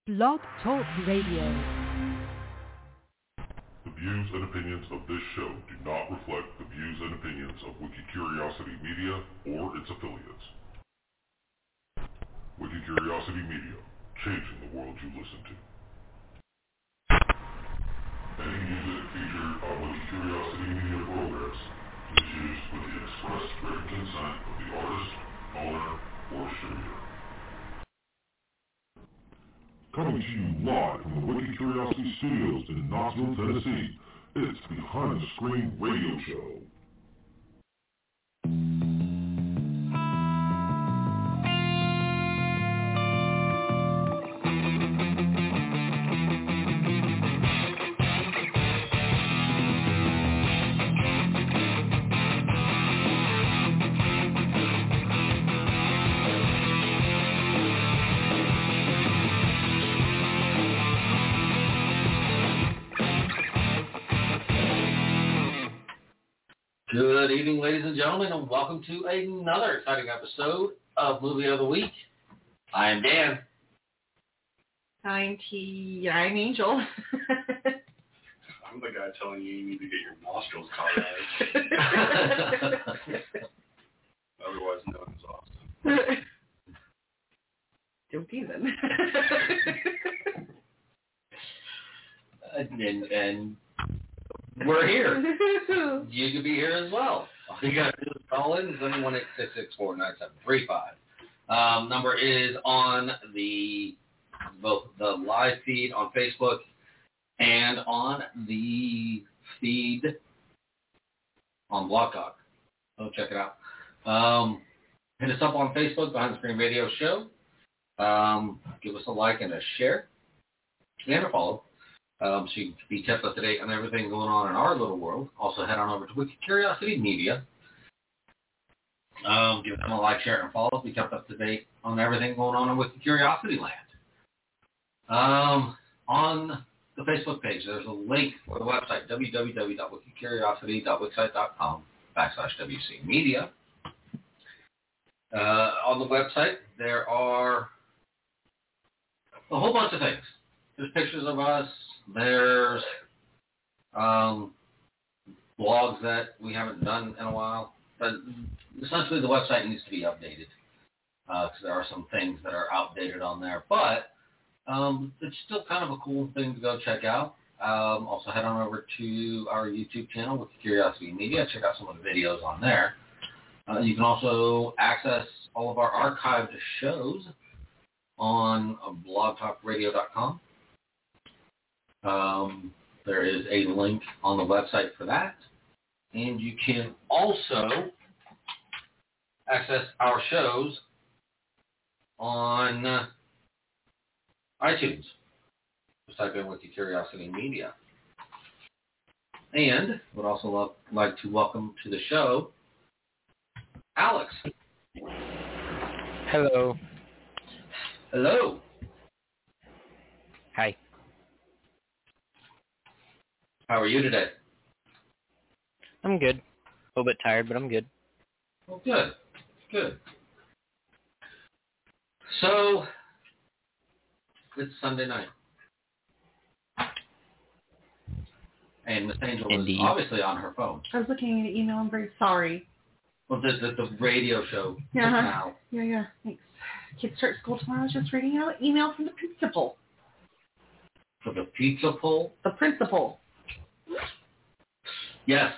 Blog Talk Radio. The views and opinions of this show do not reflect the views and opinions of Wikicuriosity Media or its affiliates. Wikicuriosity Media, changing the world you listen to. Any music featured on Wikicuriosity Media programs is used with the express written consent of the artist, owner, or distributor. Coming to you live from the Wikicuriosity Studios in Knoxville, Tennessee, it's Behind the Screen Radio Show. Good evening, ladies and gentlemen, and welcome to another exciting episode of Movie of the Week. I am Dan. I'm Angel. I'm the guy telling you need to get your nostrils cauterized. Otherwise known as Austin. Don't even. and we're here. You could be here as well. All you got to do is call in 718-664-9735. Number is on both the live feed on Facebook and on the feed on Blog Talk. So check it out. Hit us up on Facebook, Behind the Screen Radio Show. Give us a like and a share and a follow. So you can be kept up to date on everything going on in our little world. Also head on over to Wikicuriosity Media. Give them a like, share, and follow. Be kept up to date on everything going on in Wikicuriosity Land. On the Facebook page, there's a link for the website, www.wikicuriosity.wixsite.com/WC Media. On the website, there are a whole bunch of things. There's pictures of us. There's blogs that we haven't done in a while. But essentially the website needs to be updated because there are some things that are outdated on there. But it's still kind of a cool thing to go check out. Also head on over to our YouTube channel with Curiosity Media. Check out some of the videos on there. You can also access all of our archived shows on blogtalkradio.com. There is a link on the website for that. And you can also access our shows on iTunes. Just type in Wikicuriosity Media. And would also like to welcome to the show Alex. Hello. Hello. Hi. How are you today? I'm good. A little bit tired, but I'm good. Well, good. Good. So, it's Sunday night. And Miss Angel is obviously on her phone. I was looking at an email. I'm very sorry. Well, the radio show Yeah. now. Yeah. Thanks. Kids start school tomorrow. I was just reading out an email from the principal. For the pizza pull? The principal. Yes.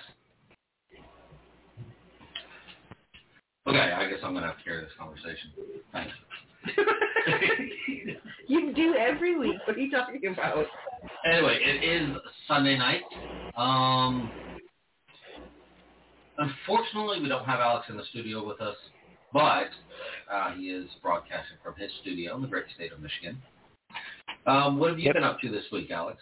Okay, I guess I'm going to have to carry this conversation. Thanks. You do every week. What are you talking about? Anyway, it is Sunday night. Unfortunately, we don't have Alex in the studio with us, but he is broadcasting from his studio in the great state of Michigan. What have you been up to this week, Alex?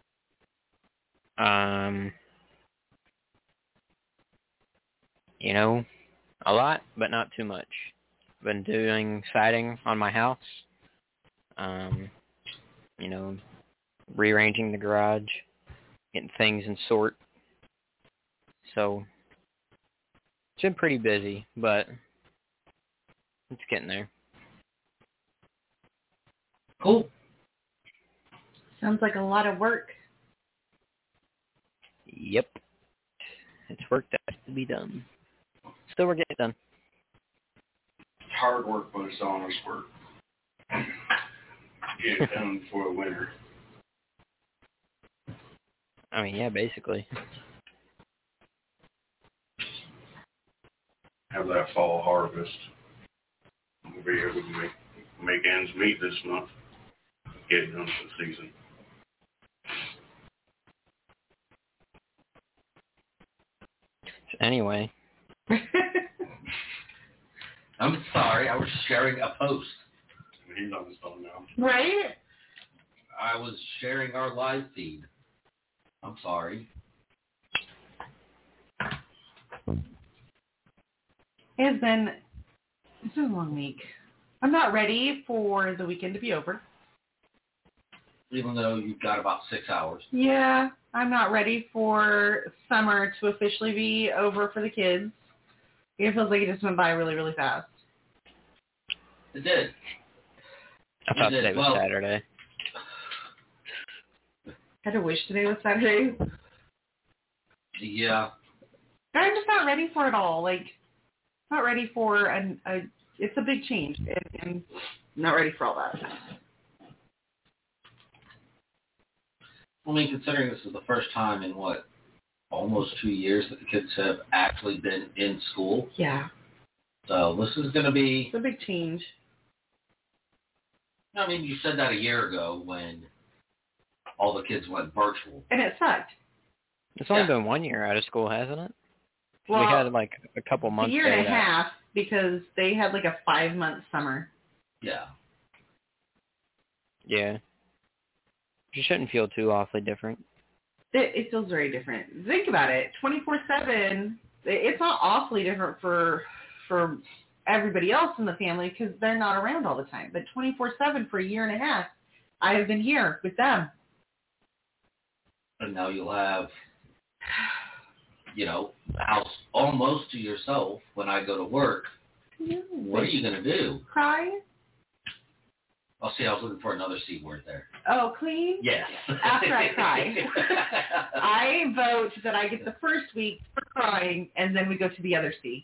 A lot, but not too much. Been doing siding on my house. Rearranging the garage, getting things in sort. So, it's been pretty busy, but it's getting there. Cool. Sounds like a lot of work. Yep. It's work that has to be done. Still, we're getting it done. It's hard work, but it's honest work. Get it done before the winter. I mean, yeah, basically. Have that fall harvest. We'll be able to make ends meet this month. Get it done for the season. Anyway. I'm sorry, I was sharing a post. He's on his phone now. Right? I was sharing our live feed. I'm sorry. It's been a long week. I'm not ready for the weekend to be over. Even though you've got about 6 hours. Yeah, I'm not ready for summer to officially be over for the kids. It feels like it just went by really, really fast. It did. I thought It did. today was Saturday. I had to wish today was Saturday. Yeah. I'm just not ready for it all. Like, not ready for it's a big change, and not ready for all that. I mean, considering this is the first time in, almost 2 years that the kids have actually been in school. Yeah. So this is going to be... It's a big change. I mean, you said that a year ago when all the kids went virtual. And it sucked. It's only been 1 year out of school, hasn't it? Well, we had like a couple months. A year and a half because they had like a 5-month summer. Yeah. Yeah. You shouldn't feel too awfully different. It feels very different. Think about it. 24/7. It's not awfully different for everybody else in the family because they're not around all the time. But 24/7 for a year and a half, I have been here with them. And now you'll have, the house almost to yourself when I go to work. Yeah. What are you going to do? Cry? Oh, see, I was looking for another C word there. Oh, clean? Yes. After I cry. I vote that I get the first week for crying, and then we go to the other C.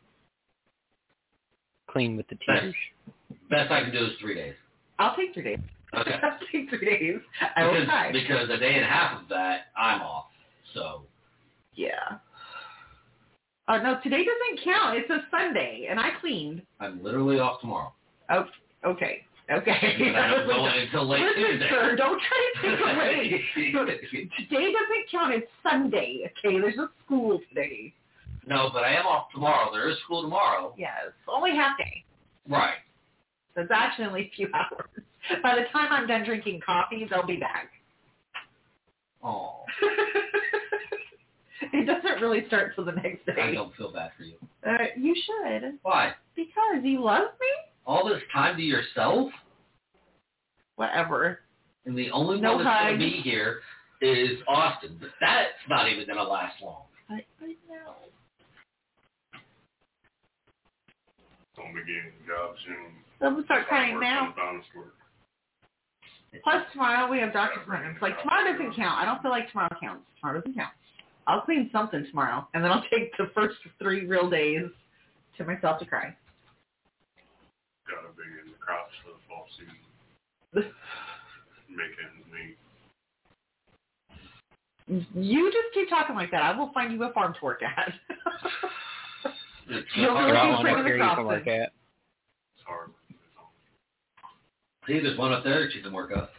Clean with the tears. Best I can do is 3 days. I'll take 3 days. Okay. I'll take 3 days. I will cry. Because a day and a half of that, I'm off. So. Yeah. No, today doesn't count. It's a Sunday, and I cleaned. I'm literally off tomorrow. Oh, okay. Okay. And I don't go until late Tuesday. Sir, don't try to take away. Today doesn't count. It's Sunday, okay? There's no school today. No, but I am off tomorrow. There is school tomorrow. Yes, only half day. Right. So it's actually only a few hours. By the time I'm done drinking coffee, they'll be back. Oh. It doesn't really start till the next day. I don't feel bad for you. You should. Why? Because you love me? All this time to yourself? Whatever. And the only No one that's going hugs. to be here is Austin. But that's not even going to last long. I know. Don't be getting a job soon. I'm going to start crying now. Honest work. Plus tomorrow we have doctor's appointments. Like tomorrow doesn't count. I don't feel like tomorrow counts. Tomorrow doesn't count. I'll clean something tomorrow, and then I'll take the first 3 real days to myself to cry. Gotta be in the crops for the fall season. Make ends meet. You just keep talking like that. I will find you a farm to work at. You'll hard. really About be one afraid up of the here you can crops. work at. It's hard. See, there's one up there that you can work at.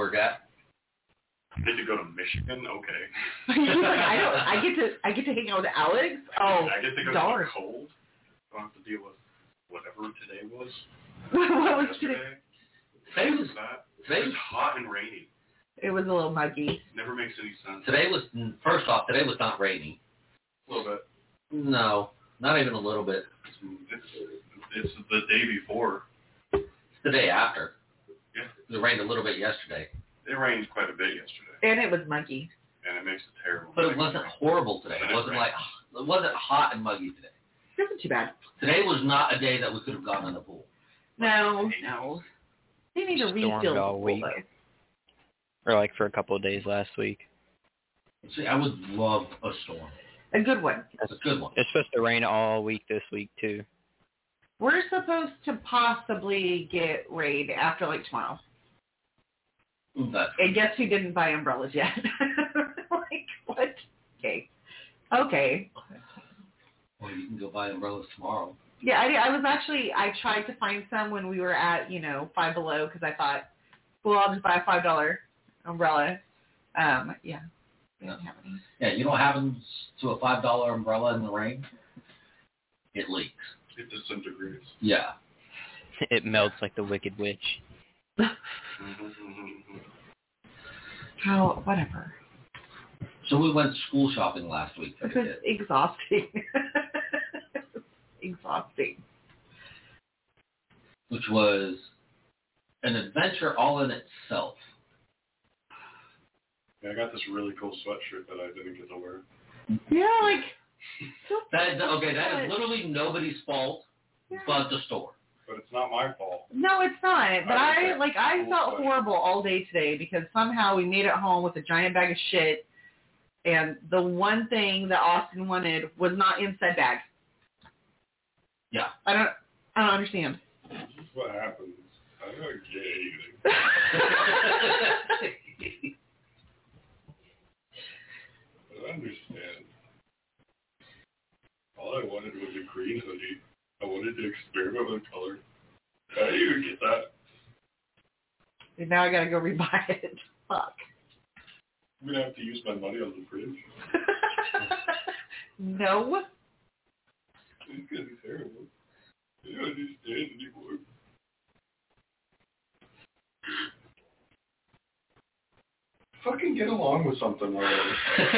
Need to go to Michigan? Okay. He's like, I get to hang out with Alex. Oh, I get to go darn. to the cold. Don't have to deal with whatever today was. What was today? Yesterday. Today was It was hot and rainy. It was a little muggy. Never makes any sense. today was not rainy. A little bit. No, not even a little bit. It's the day before. It's the day after. Yeah. It rained a little bit yesterday. It rained quite a bit yesterday. And it was muggy. And it makes it terrible. But it wasn't horrible today. It wasn't hot and muggy today. It wasn't too bad. Today was not a day that we could have gone in the pool. No. They need to Stormed refill the all pool, week. though. or like for a couple of days last week. See, I would love a storm. A good one. That's a good one. It's supposed to rain all week this week too. We're supposed to possibly get rain after like tomorrow. And guess who didn't buy umbrellas yet? Like, what? Okay. Okay. Well, you can go buy umbrellas tomorrow. Yeah, I tried to find some when we were at, Five Below, because I thought, well, I'll just buy a $5 umbrella. Yeah, we don't have any. Yeah, you know what happens to a $5 umbrella in the rain? It leaks. It disintegrates. Yeah. It melts like the Wicked Witch. How, whatever. So we went school shopping last week. It was exhausting. Exhausting. Which was an adventure all in itself. Yeah, I got this really cool sweatshirt that I didn't get to wear. Yeah, like... That is literally nobody's fault but the store. But it's not my fault. No, it's not. But I felt horrible all day today because somehow we made it home with a giant bag of shit, and the one thing that Austin wanted was not in said bag. Yeah. I don't understand. This is what happens. I'm not gay. I understand. All I wanted was a green hoodie. I wanted to experiment with color. I didn't even get that. And now I gotta go rebuy it. Fuck. I'm gonna have to use my money on the fridge. No. It's gonna be terrible. I don't understand anymore. Fucking get along with something already.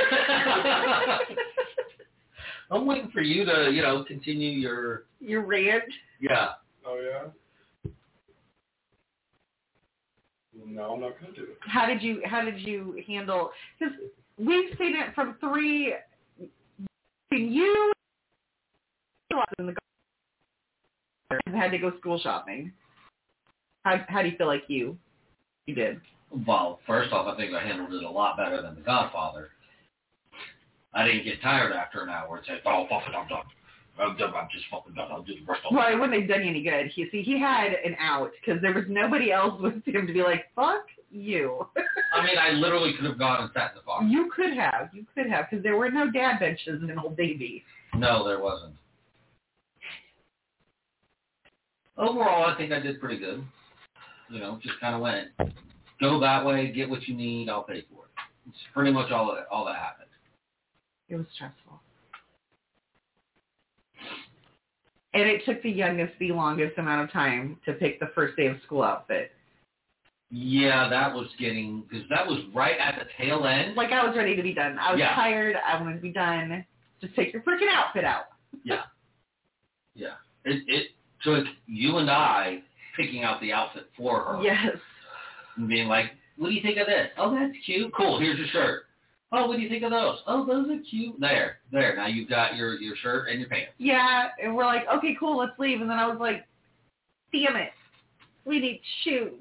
I'm waiting for you to, continue your rant. Yeah. Oh yeah. No, I'm not gonna do it. How did you handle? Because we've seen it from three. You in the had to go school shopping. How do you feel like you did? Well, first off, I think I handled it a lot better than The Godfather. I didn't get tired after an hour and say, "Oh, fuck it, I'm done. I'm just fucking done. I'll do the rest of it." Well, it wouldn't have done you any good. He had an out because there was nobody else with him to be like, "Fuck you." I mean, I literally could have gone and sat in the car. You could have, because there were no dad benches in Old Navy. No, there wasn't. Overall, I think I did pretty good. Just kind of went, go that way, get what you need, I'll pay for it. It's pretty much all that happened. It was stressful. And it took the youngest the longest amount of time to pick the first day of school outfit. Yeah, that was because that was right at the tail end. Like, I was ready to be done. I was tired. I wanted to be done. Just take your freaking outfit out. Yeah. Yeah. It took you and I picking out the outfit for her. Yes. And being like, what do you think of this? Oh, that's cute. Cool, here's your shirt. Oh, what do you think of those? Oh, those are cute. There. Now you've got your shirt and your pants. Yeah, and we're like, okay, cool, let's leave. And then I was like, damn it. We need shoes.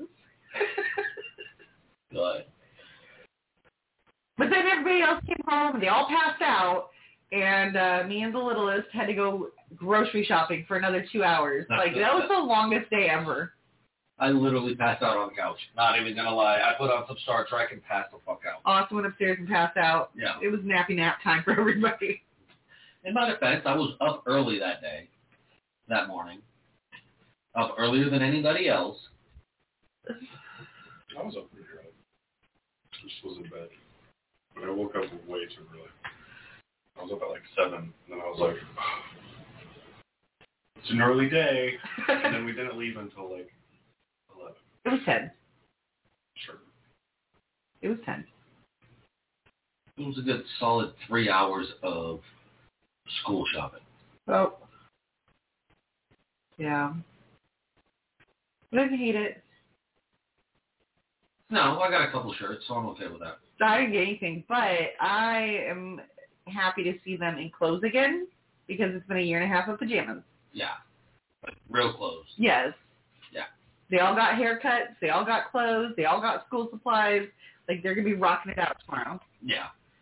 Good. But then everybody else came home, and they all passed out, and me and the littlest had to go grocery shopping for another 2 hours. Like, that was the longest day ever. I literally passed out on the couch. Not even going to lie. I put on some Star Trek and passed the fuck out. Austin went upstairs and passed out. Yeah. It was nappy nap time for everybody. In my defense, I was up early that morning. Up earlier than anybody else. I was up pretty early. Just was in bed. But I woke up way too early. I was up at like 7, and then I was like, it's an early day. And then we didn't leave until like 11. It was 10. Sure. It was 10. It was a good solid 3 hours of school shopping. Oh. Yeah. I didn't hate it. No, I got a couple shirts, so I'm okay with that. I didn't get anything, but I am happy to see them in clothes again because it's been a year and a half of pajamas. Yeah. Like real clothes. Yes. Yeah. They all got haircuts. They all got clothes. They all got school supplies. Like, they're going to be rocking it out tomorrow. Yeah.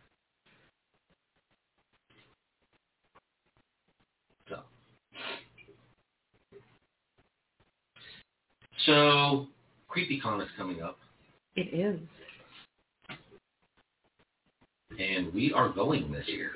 So, CreepyCon is coming up. It is. And we are going this year.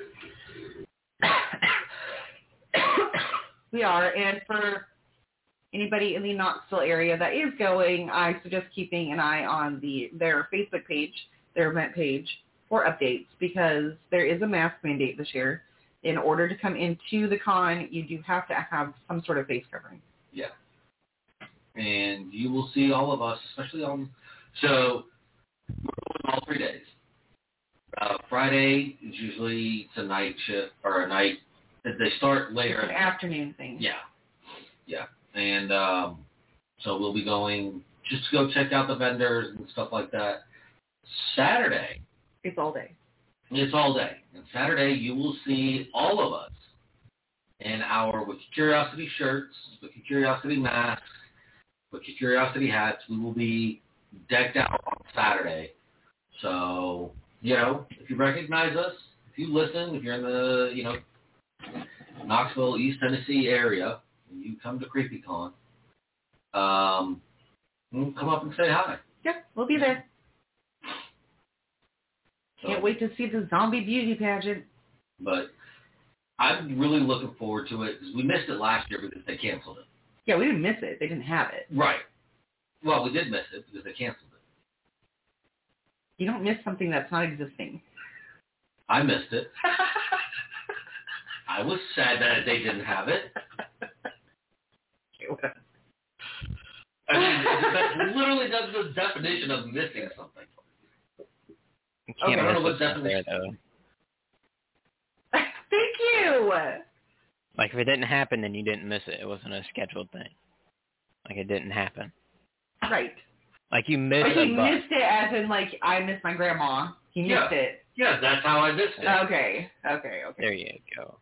We are. And for anybody in the Knoxville area that is going, I suggest keeping an eye on their Facebook page, their event page, for updates, because there is a mask mandate this year. In order to come into the con, you do have to have some sort of face covering. Yeah. And you will see all of us, especially on... So, we're going all 3 days. Friday is usually it's a night shift, or a night... They start later. It's an afternoon thing. Yeah. Yeah. And so we'll be going just to go check out the vendors and stuff like that. Saturday... It's all day. It's all day. And Saturday, you will see all of us in our Wiki Curiosity shirts, Wiki Curiosity masks, Wiki Curiosity hats. We will be decked out on Saturday. So, if you recognize us, if you listen, if you're in the, Knoxville, East Tennessee area, and you come to CreepyCon, come up and say hi. Yeah, we'll be there. So, Can't wait to see the zombie beauty pageant. But I'm really looking forward to it because we missed it last year because they canceled it. Yeah, we didn't miss it. They didn't have it. Right. Well, we did miss it because they canceled it. You don't miss something that's not existing. I missed it. I was sad that they didn't have it. I mean, that's literally the definition of missing something. You can't I don't know miss what what's not there, definition. though. Thank you. Like, if it didn't happen, then you didn't miss it. It wasn't a scheduled thing. Like, it didn't happen. Right. Like, you missed Like, he a bus. missed it as in, like, I missed my grandma. He missed it. Yeah, that's how I missed it. Okay. There you go.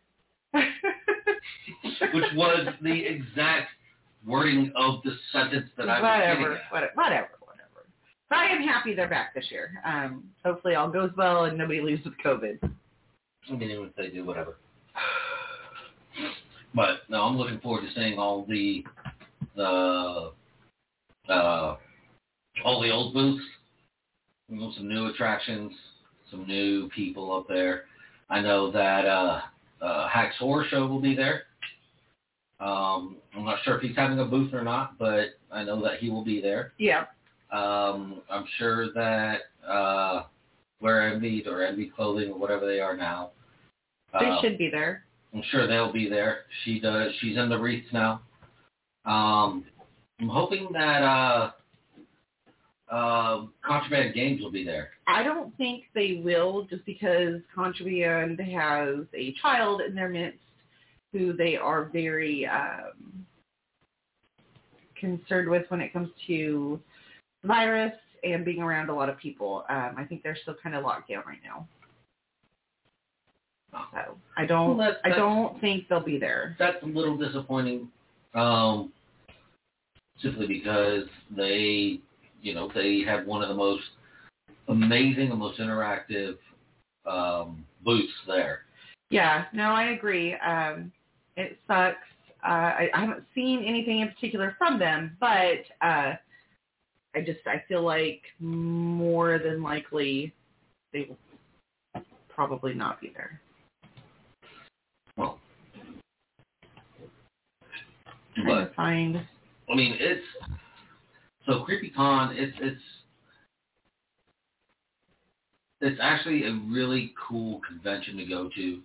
Which was the exact wording of the sentence that I was getting at. Whatever. But I am happy they're back this year. Hopefully all goes well and nobody leaves with COVID. I mean, even if they do, whatever. But, no, I'm looking forward to seeing all the old booths. Some new attractions, some new people up there. I know that Hack's Horror Show will be there. I'm not sure if he's having a booth or not, but I know that he will be there. Yeah. I'm sure that Wear Envy or Envy Clothing or whatever they are now. They should be there. I'm sure they'll be there. She's in the wreaths now. I'm hoping that Contraband Games will be there. I don't think they will, just because Contraband has a child in their midst who they are very concerned with when it comes to virus and being around a lot of people. I think they're still kind of locked down right now. So I don't think they'll be there. That's a little disappointing, simply because they have one of the most amazing and most interactive booths there. Yeah, no, I agree. It sucks. I haven't seen anything in particular from them, but I feel like more than likely they will probably not be there. Well, but I mean, so CreepyCon, it's actually a really cool convention to go to.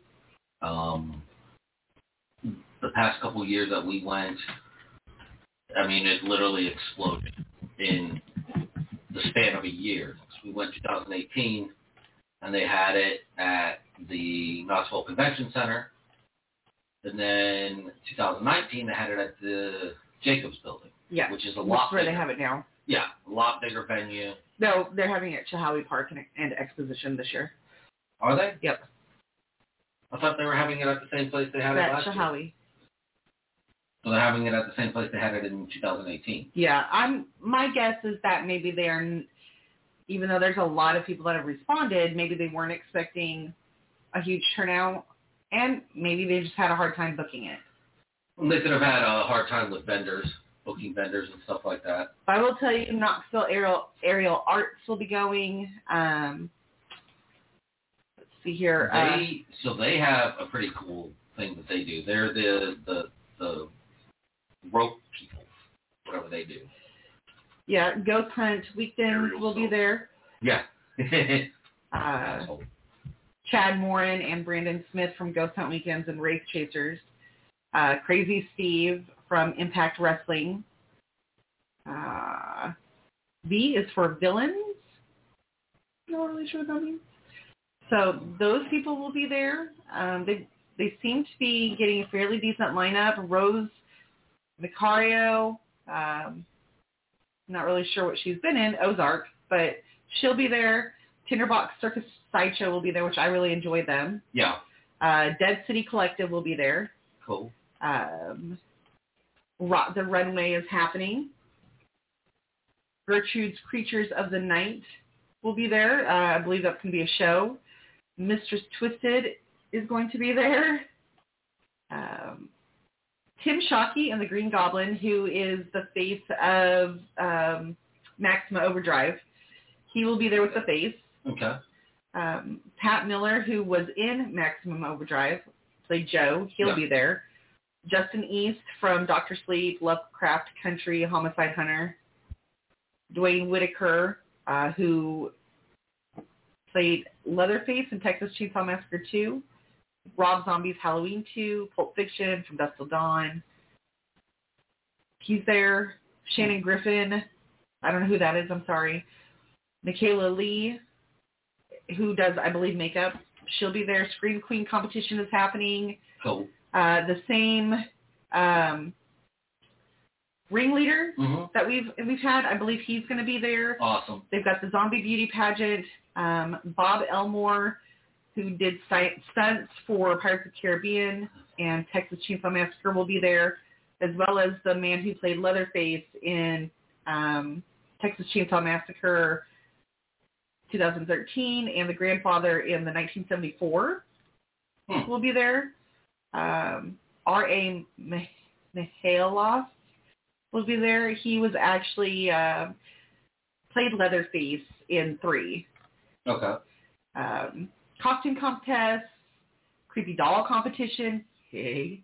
The past couple of years that we went, I mean, it literally exploded in the span of a year. So we went 2018, and they had it at the Knoxville Convention Center. And then 2019, they had it at the Jacobs Building. Yeah, which is a lot bigger. Where they have it now. Yeah, a lot bigger venue. No, they're having it at Chilhowie Park and Exposition this year. Are they? Yep. I thought they were having it at the same place they had it last year. At Chilhowie. So they're having it at the same place they had it in 2018. Yeah, my guess is that maybe they're, even though there's a lot of people that have responded, maybe they weren't expecting a huge turnout, and maybe they just had a hard time booking it. They could have had a hard time with vendors, booking vendors and stuff like that. I will tell you, Knoxville Aerial Arts will be going. Let's see here. So they have a pretty cool thing that they do. They're the rope people, whatever they do. Yeah, Ghost Hunt Weekends will be there. Yeah. Chad Morin and Brandon Smith from Ghost Hunt Weekends and Wraith Chasers. Crazy Steve from Impact Wrestling. V is for Villains. Not really sure what that means. So those people will be there. They seem to be getting a fairly decent lineup. Rose Vicario, not really sure what she's been in, Ozark, but she'll be there. Tinderbox Circus Sideshow will be there, which I really enjoy them. Yeah. Dead City Collective will be there. Cool. The Runway is happening. Gertrude's Creatures of the Night will be there. I believe that's going to be a show. Mistress Twisted is going to be there. Tim Shockey and the Green Goblin, who is the face of Maxima Overdrive, he will be there with the face. Okay. Pat Miller, who was in Maximum Overdrive, played Joe. He'll be there. Justin East from Dr. Sleep, Lovecraft Country, Homicide Hunter. Dwayne Whitaker, who played Leatherface in Texas Chainsaw Massacre 2. Rob Zombie's Halloween 2. Pulp Fiction from Dusk Till Dawn. He's there. Shannon Griffin. I don't know who that is. I'm sorry. Michaela Lee, who does, I believe, makeup. She'll be there. Scream Queen competition is happening. Cool. The same ringleader that we've had, I believe he's going to be there. Awesome. They've got the Zombie Beauty Pageant. Bob Elmore, who did stunts for Pirates of the Caribbean and Texas Chainsaw Massacre, will be there, as well as the man who played Leatherface in Texas Chainsaw Massacre 2013 and the grandfather in the 1974 will be there. R.A. Mihalos will be there. He was actually played Leatherface in 3. Okay. Costume contest, creepy doll competition. Hey.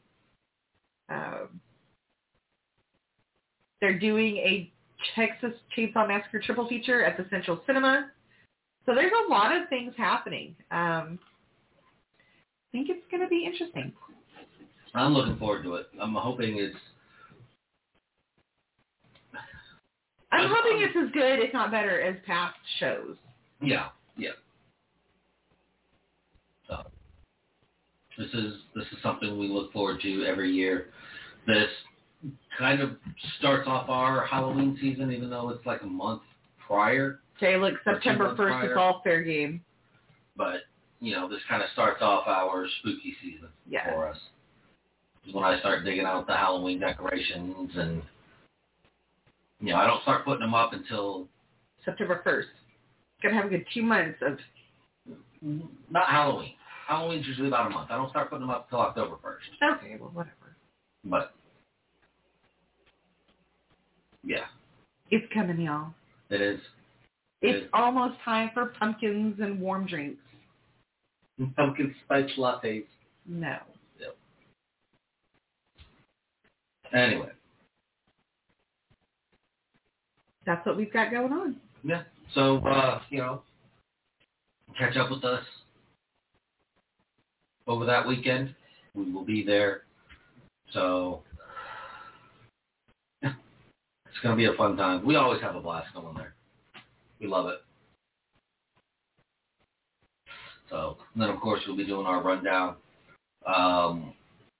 They're doing a Texas Chainsaw Massacre triple feature at the Central Cinema. So there's a lot of things happening. I think it's going to be interesting. I'm looking forward to it. I'm hoping it's as good, if not better, as past shows. Yeah. So this is something we look forward to every year. This kind of starts off our Halloween season, even though it's like a month prior. Okay, look, September 1st, it's all fair game. But, this kind of starts off our spooky season for us. Is when I start digging out the Halloween decorations, and, I don't start putting them up until September 1st. Gonna have a good 2 months of... Not Halloween. Halloween's usually about a month. I don't start putting them up until October 1st. Okay, well, whatever. But, yeah. It's coming, y'all. It is. It's almost time for pumpkins and warm drinks. Pumpkin spice lattes. No. Yep. Anyway. That's what we've got going on. Yeah. So, catch up with us over that weekend. We will be there. So, it's going to be a fun time. We always have a blast going there. We love it. So, and then of course we'll be doing our rundown on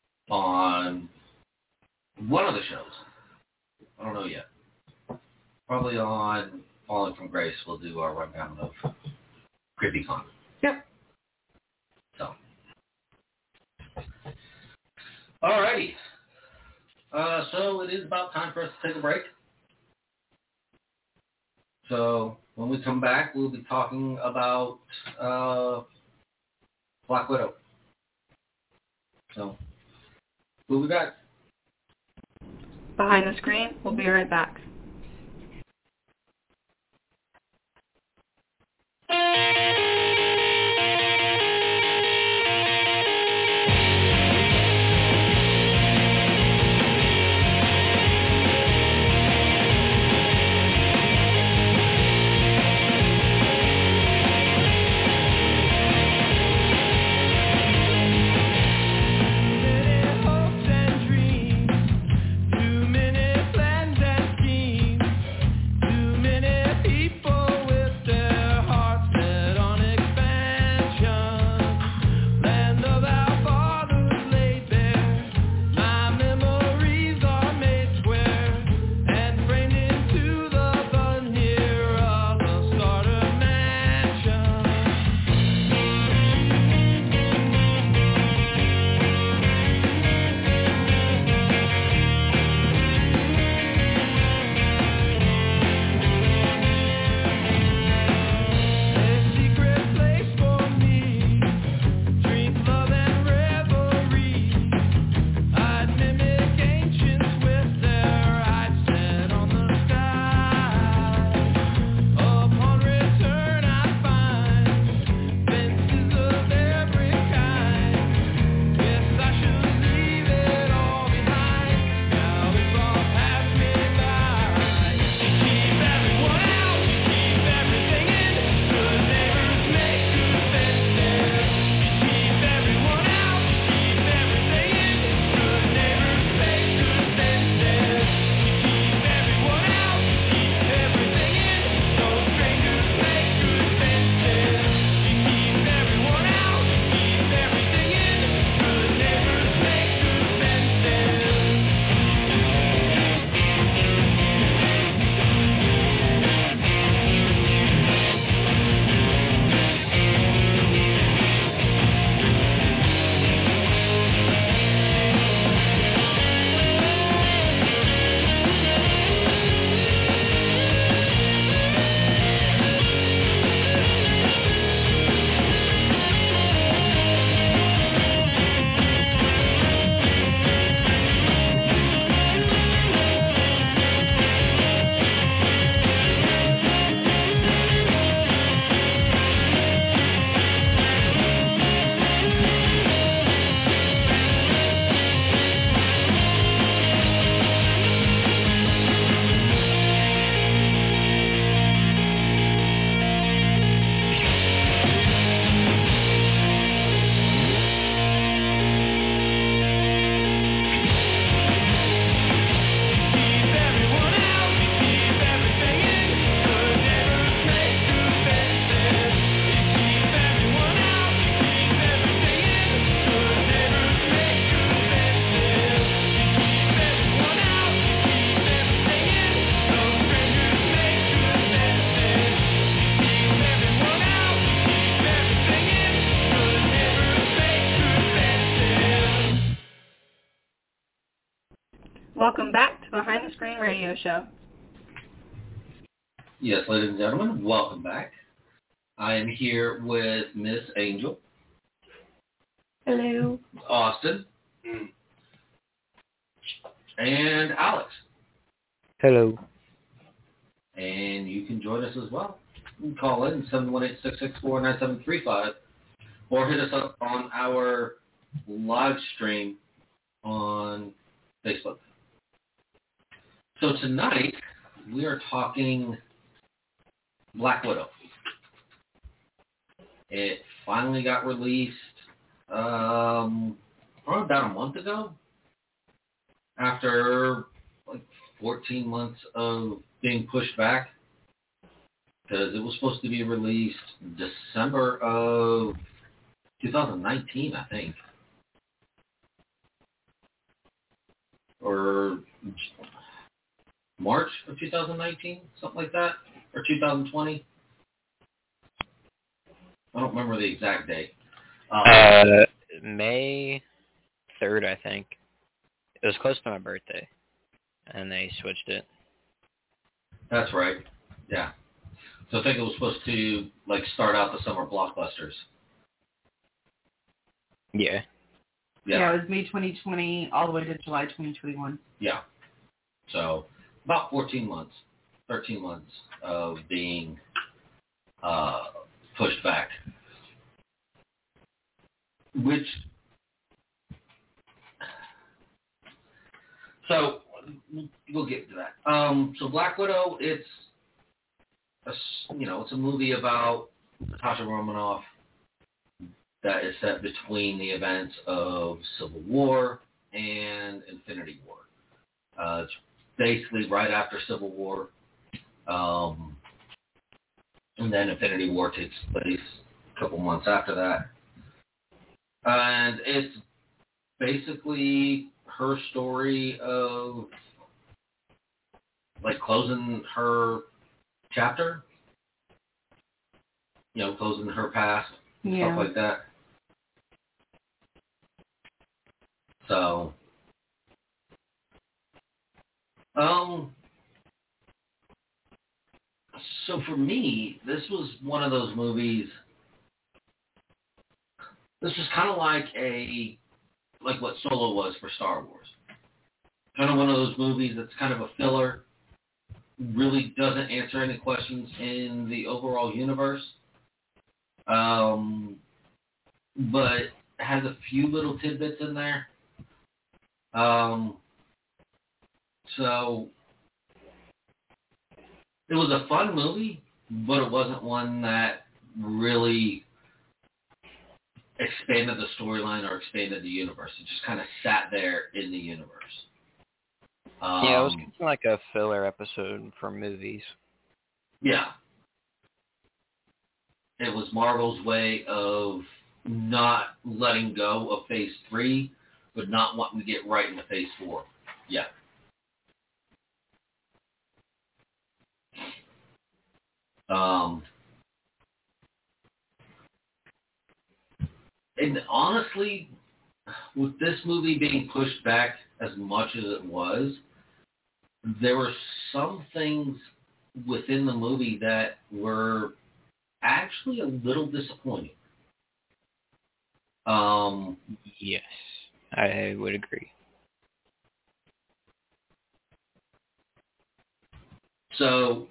one of the shows. I don't know yet. Probably on Falling from Grace we'll do our rundown of CreepyCon. Yep. So. Alrighty. So it is about time for us to take a break. So when we come back, we'll be talking about Black Widow. So, who we got? Behind the Screen. We'll be right back. Welcome back to Behind the Screen Radio Show. Yes, ladies and gentlemen, welcome back. I am here with Miss Angel. Hello. Austin. And Alex. Hello. And you can join us as well. You can call in 718-664-9735 or hit us up on our live stream on Facebook. So tonight, we are talking Black Widow. It finally got released probably about a month ago, after like 14 months of being pushed back, because it was supposed to be released December of 2019, I think, or March of 2019, something like that, or 2020. I don't remember the exact date. May 3rd, I think. It was close to my birthday, and they switched it. That's right. Yeah. So I think it was supposed to like start out the summer blockbusters. Yeah. Yeah, it was May 2020 all the way to July 2021. Yeah. So about 13 months of being pushed back. Which, so we'll get to that. So Black Widow, it's a movie about Natasha Romanoff that is set between the events of Civil War and Infinity War. It's basically right after Civil War, and then Infinity War takes place a couple months after that. And it's basically her story of like closing her chapter, closing her past, stuff like that. So, so for me, this was one of those movies. This was kind of like what Solo was for Star Wars. Kind of one of those movies that's kind of a filler, really doesn't answer any questions in the overall universe, but has a few little tidbits in there. So it was a fun movie, but it wasn't one that really expanded the storyline or expanded the universe. It just kind of sat there in the universe. Yeah, it was kind of like a filler episode for movies. Yeah. It was Marvel's way of not letting go of Phase 3, but not wanting to get right into Phase 4. Yeah. And honestly, with this movie being pushed back as much as it was, there were some things within the movie that were actually a little disappointing. Yes, I would agree. So,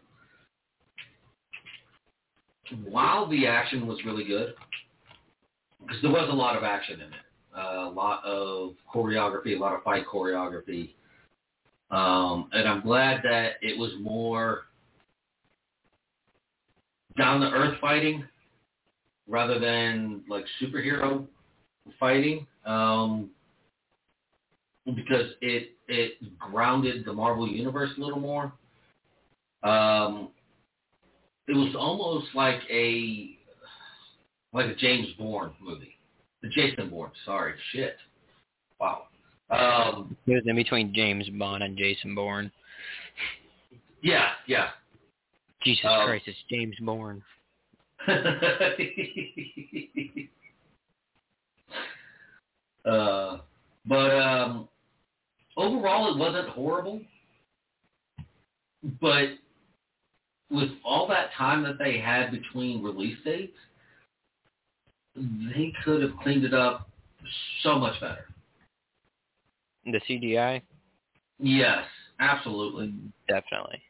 while the action was really good, because there was a lot of action in it, a lot of choreography, a lot of fight choreography, and I'm glad that it was more down-to-earth fighting rather than like superhero fighting, because it grounded the Marvel Universe a little more. It was almost like a James Bourne movie. The Jason Bourne, sorry, shit. Wow. It was in between James Bond and Jason Bourne. Yeah. Jesus Christ, it's James Bourne. But overall, it wasn't horrible. But with all that time that they had between release dates, they could have cleaned it up so much better. The CGI? Yes, absolutely. Definitely.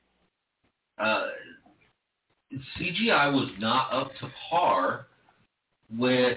CGI was not up to par with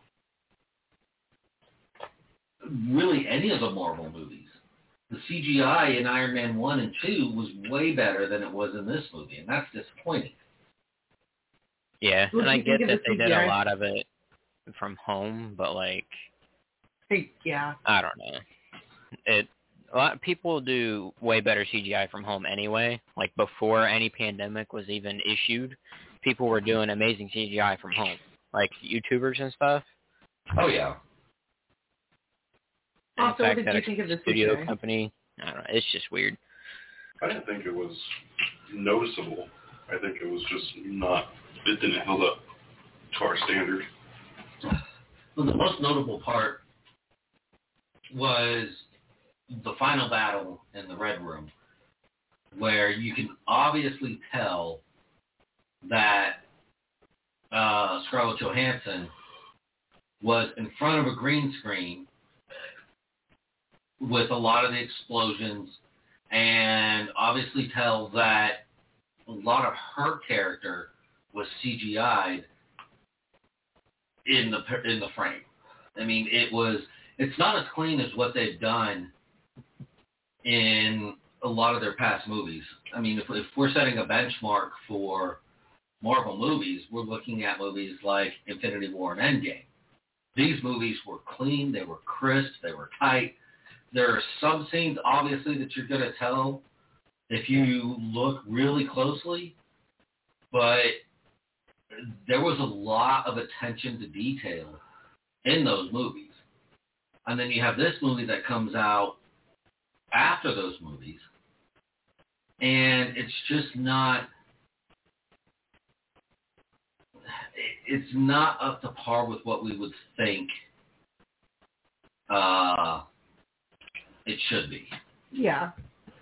really any of the Marvel movies. The CGI in Iron Man 1 and 2 was way better than it was in this movie, and that's disappointing. Yeah, and I get that they did a lot of it from home, but yeah. I don't know. A lot of people do way better CGI from home anyway. Like before any pandemic was even issued, people were doing amazing CGI from home, like YouTubers and stuff. Oh yeah. Also, what did you think of the studio CGI? company? I don't know. It's just weird. I didn't think it was noticeable. I think it was just it didn't hold up to our standard. Well, the most notable part was the final battle in the Red Room, where you can obviously tell that Scarlett Johansson was in front of a green screen with a lot of the explosions, and obviously tell that a lot of her character was CGI'd in the frame. I mean, it's not as clean as what they've done in a lot of their past movies. I mean, if we're setting a benchmark for Marvel movies, we're looking at movies like Infinity War and Endgame. These movies were clean, they were crisp, they were tight. There are some scenes, obviously, that you're going to tell if you look really closely, but there was a lot of attention to detail in those movies. And then you have this movie that comes out after those movies, and it's just not... It's not up to par with what we would think it should be. Yeah.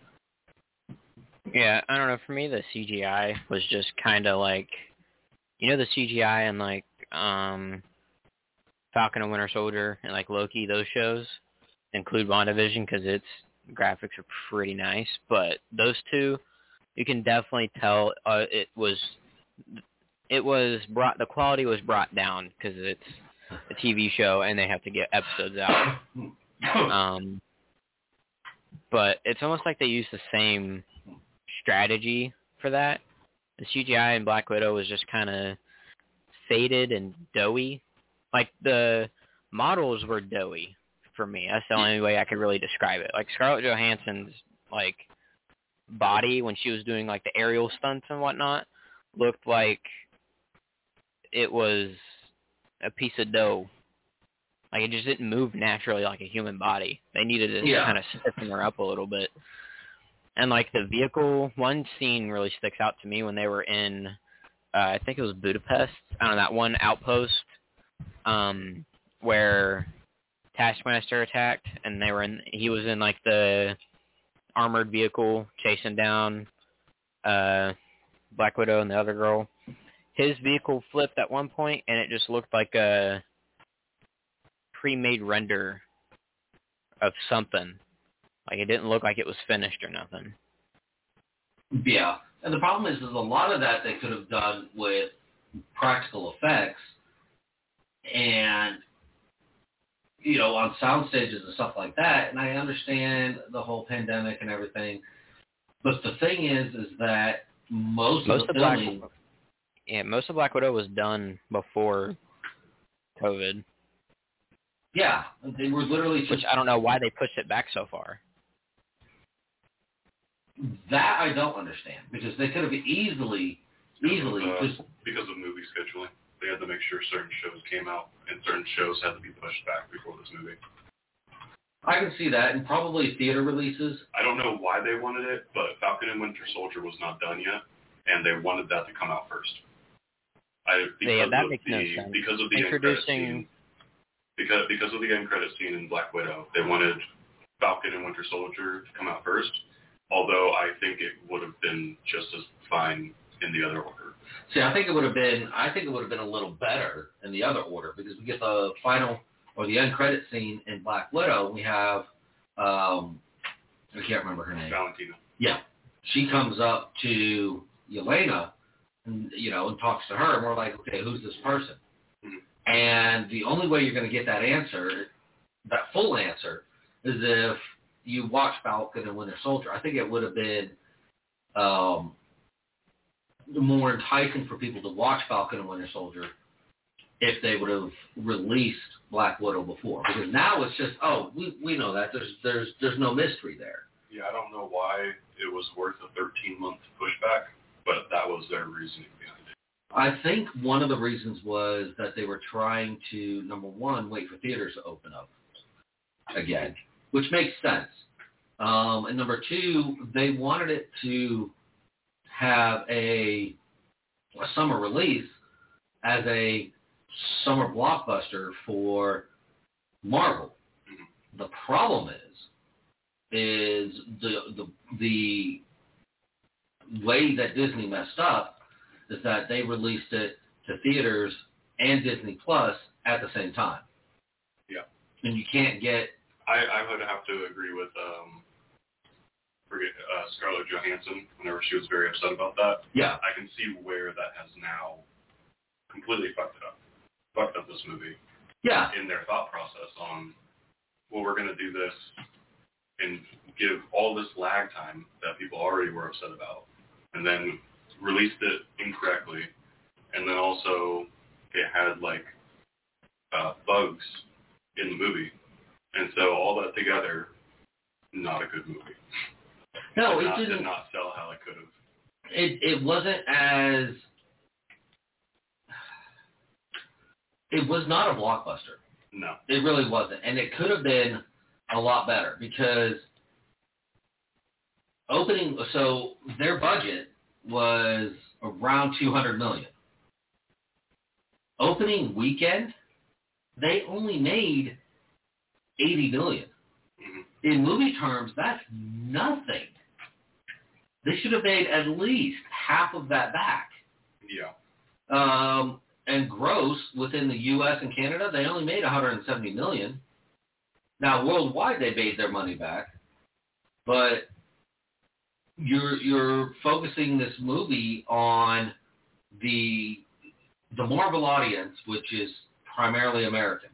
Yeah, I don't know. For me, the CGI was just kind of like, you know, the CGI in like Falcon and Winter Soldier and like Loki, those shows include WandaVision because its graphics are pretty nice. But those two, you can definitely tell the quality was brought down because it's a TV show and they have to get episodes out. But it's almost like they use the same strategy for that. The CGI in Black Widow was just kind of faded and doughy. Like, the models were doughy for me. That's the only way I could really describe it. Like, Scarlett Johansson's, like, body when she was doing, like, the aerial stunts and whatnot looked like it was a piece of dough. Like, it just didn't move naturally like a human body. They needed to kind of stiffen her up a little bit. And, like, the vehicle, one scene really sticks out to me when they were in, I think it was Budapest. I don't know, that one outpost where Taskmaster attacked, and he was in, like, the armored vehicle chasing down Black Widow and the other girl. His vehicle flipped at one point, and it just looked like a pre-made render of something. Like, it didn't look like it was finished or nothing. Yeah. And the problem is a lot of that they could have done with practical effects and, you know, on sound stages and stuff like that. And I understand the whole pandemic and everything. But the thing is that most of Black Widow was done before COVID. Yeah. They were literally just... Which I don't know why they pushed it back so far. That I don't understand, because they could have easily just... Because of movie scheduling. They had to make sure certain shows came out, and certain shows had to be pushed back before this movie. I can see that, and probably theater releases. I don't know why they wanted it, but Falcon and Winter Soldier was not done yet, and they wanted that to come out first. That makes no sense. Because of the end credit scene. Because of the end credit scene in Black Widow, they wanted Falcon and Winter Soldier to come out first. Although I think it would have been just as fine in the other order. See, I think it would have been a little better in the other order, because we get the final or the end credit scene in Black Widow. We have I can't remember her name. Valentina. Yeah, she comes up to Yelena and talks to her, and we're like, okay, who's this person? Mm-hmm. And the only way you're going to get that answer, that full answer, is if you watch Falcon and Winter Soldier. I think it would have been more enticing for people to watch Falcon and Winter Soldier if they would have released Black Widow before. Because now it's just, we know that. There's no mystery there. Yeah, I don't know why it was worth a 13-month pushback, but that was their reasoning behind it. I think one of the reasons was that they were trying to, number one, wait for theaters to open up again, which makes sense. And number two, they wanted it to have a summer release as a summer blockbuster for Marvel. Mm-hmm. The problem is is the way that Disney messed up is that they released it to theaters and Disney Plus at the same time. Yeah. And you can't get... I would have to agree with Scarlett Johansson whenever she was very upset about that. Yeah. I can see where that has now completely fucked up this movie. Yeah. In their thought process on, well, we're going to do this and give all this lag time that people already were upset about, and then released it incorrectly, and then also it had like bugs in the movie, and so all that together, not a good movie. No, it didn't. Did not sell how it could have. It wasn't as. It was not a blockbuster. No. It really wasn't. And it could have been a lot better because so their budget was around $200 million. Opening weekend, they only made $80 million. Mm-hmm. In movie terms, that's nothing. They should have made at least half of that back. Yeah. And gross within the U.S. and Canada, they only made $170 million. Now worldwide, they made their money back, but you're focusing this movie on the Marvel audience, which is primarily American,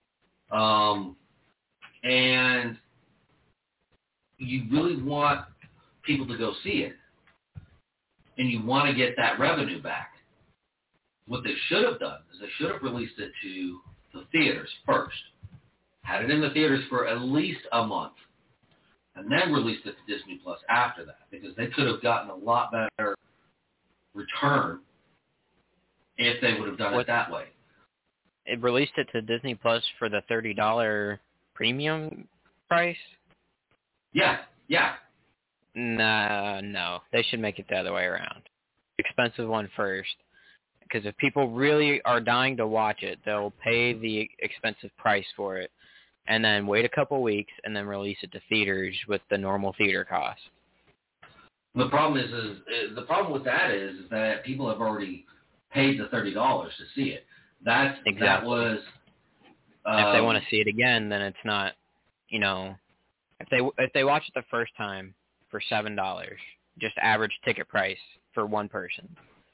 and you really want people to go see it, and you want to get that revenue back. What they should have done is they should have released it to the theaters first, had it in the theaters for at least a month, and then released it to Disney Plus after that, because they could have gotten a lot better return if they would have done it that way. It released it to Disney Plus for the $30 premium price? Yeah. Nah, no. They should make it the other way around. Expensive one first. Because if people really are dying to watch it, they'll pay the expensive price for it, and then wait a couple weeks, and then release it to theaters with the normal theater cost. The problem with that is that people have already paid the $30 to see it. That was. If they want to see it again, then it's not. If they watch it the first time for $7, just average ticket price for one person.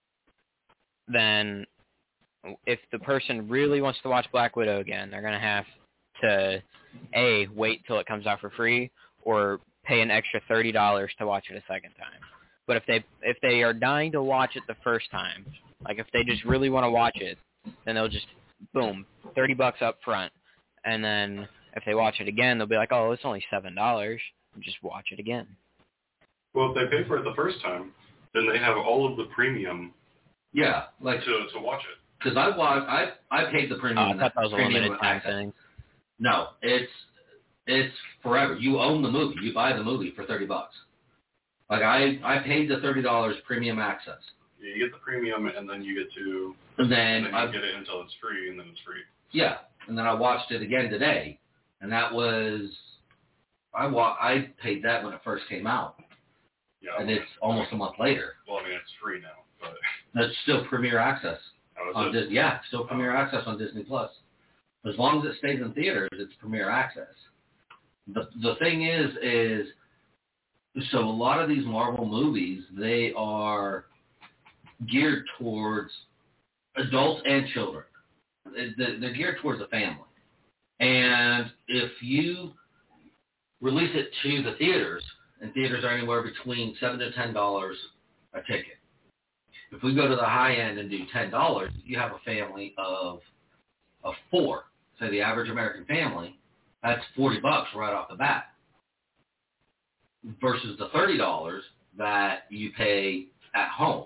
Then if the person really wants to watch Black Widow again, they're going to have to, A, wait till it comes out for free, or pay an extra $30 to watch it a second time. But if they are dying to watch it the first time, like if they just really want to watch it, then they'll just, boom, $30 up front. And then if they watch it again, they'll be like, oh, it's only $7. Just watch it again. Well, if they pay for it the first time, then they have all of the premium. Yeah, like to watch it. Because I paid the premium. I thought that was a limited time thing. No, it's forever. You own the movie. You buy the movie for $30. Like I paid the $30 premium access. Yeah, you get the premium, and then you get to. And then you get it until it's free, and then it's free. Yeah, and then I watched it again today, and that was I paid that when it first came out. Yeah, and it's almost a month later. Well, I mean, it's free now, but that's still Premier Access. Oh, is it? Yeah, still Premier Access on Disney Plus. As long as it stays in theaters, it's Premier Access. The thing is so a lot of these Marvel movies, they are geared towards adults and children. They're geared towards the family. And if you release it to the theaters, and theaters are anywhere between $7 to $10 a ticket. If we go to the high end and do $10, you have a family of 4. Say the average American family, that's $40 right off the bat. Versus the $30 that you pay at home.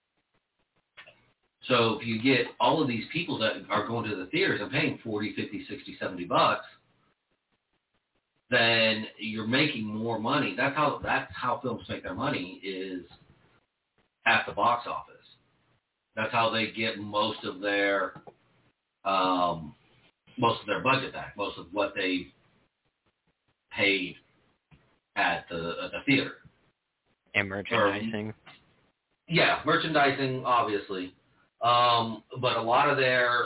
So if you get all of these people that are going to the theaters and paying $40, $50, $60, $70, then you're making more money. That's how films make their money, is at the box office. That's how they get most of their budget back, most of what they paid at the theater. And merchandising. Merchandising, obviously. But a lot of their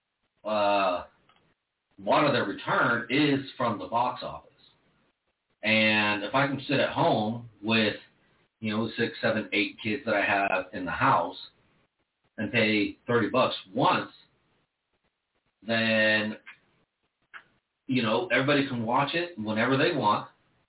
return is from the box office. And if I can sit at home with, 6, 7, 8 kids that I have in the house and pay $30 once, then, everybody can watch it whenever they want.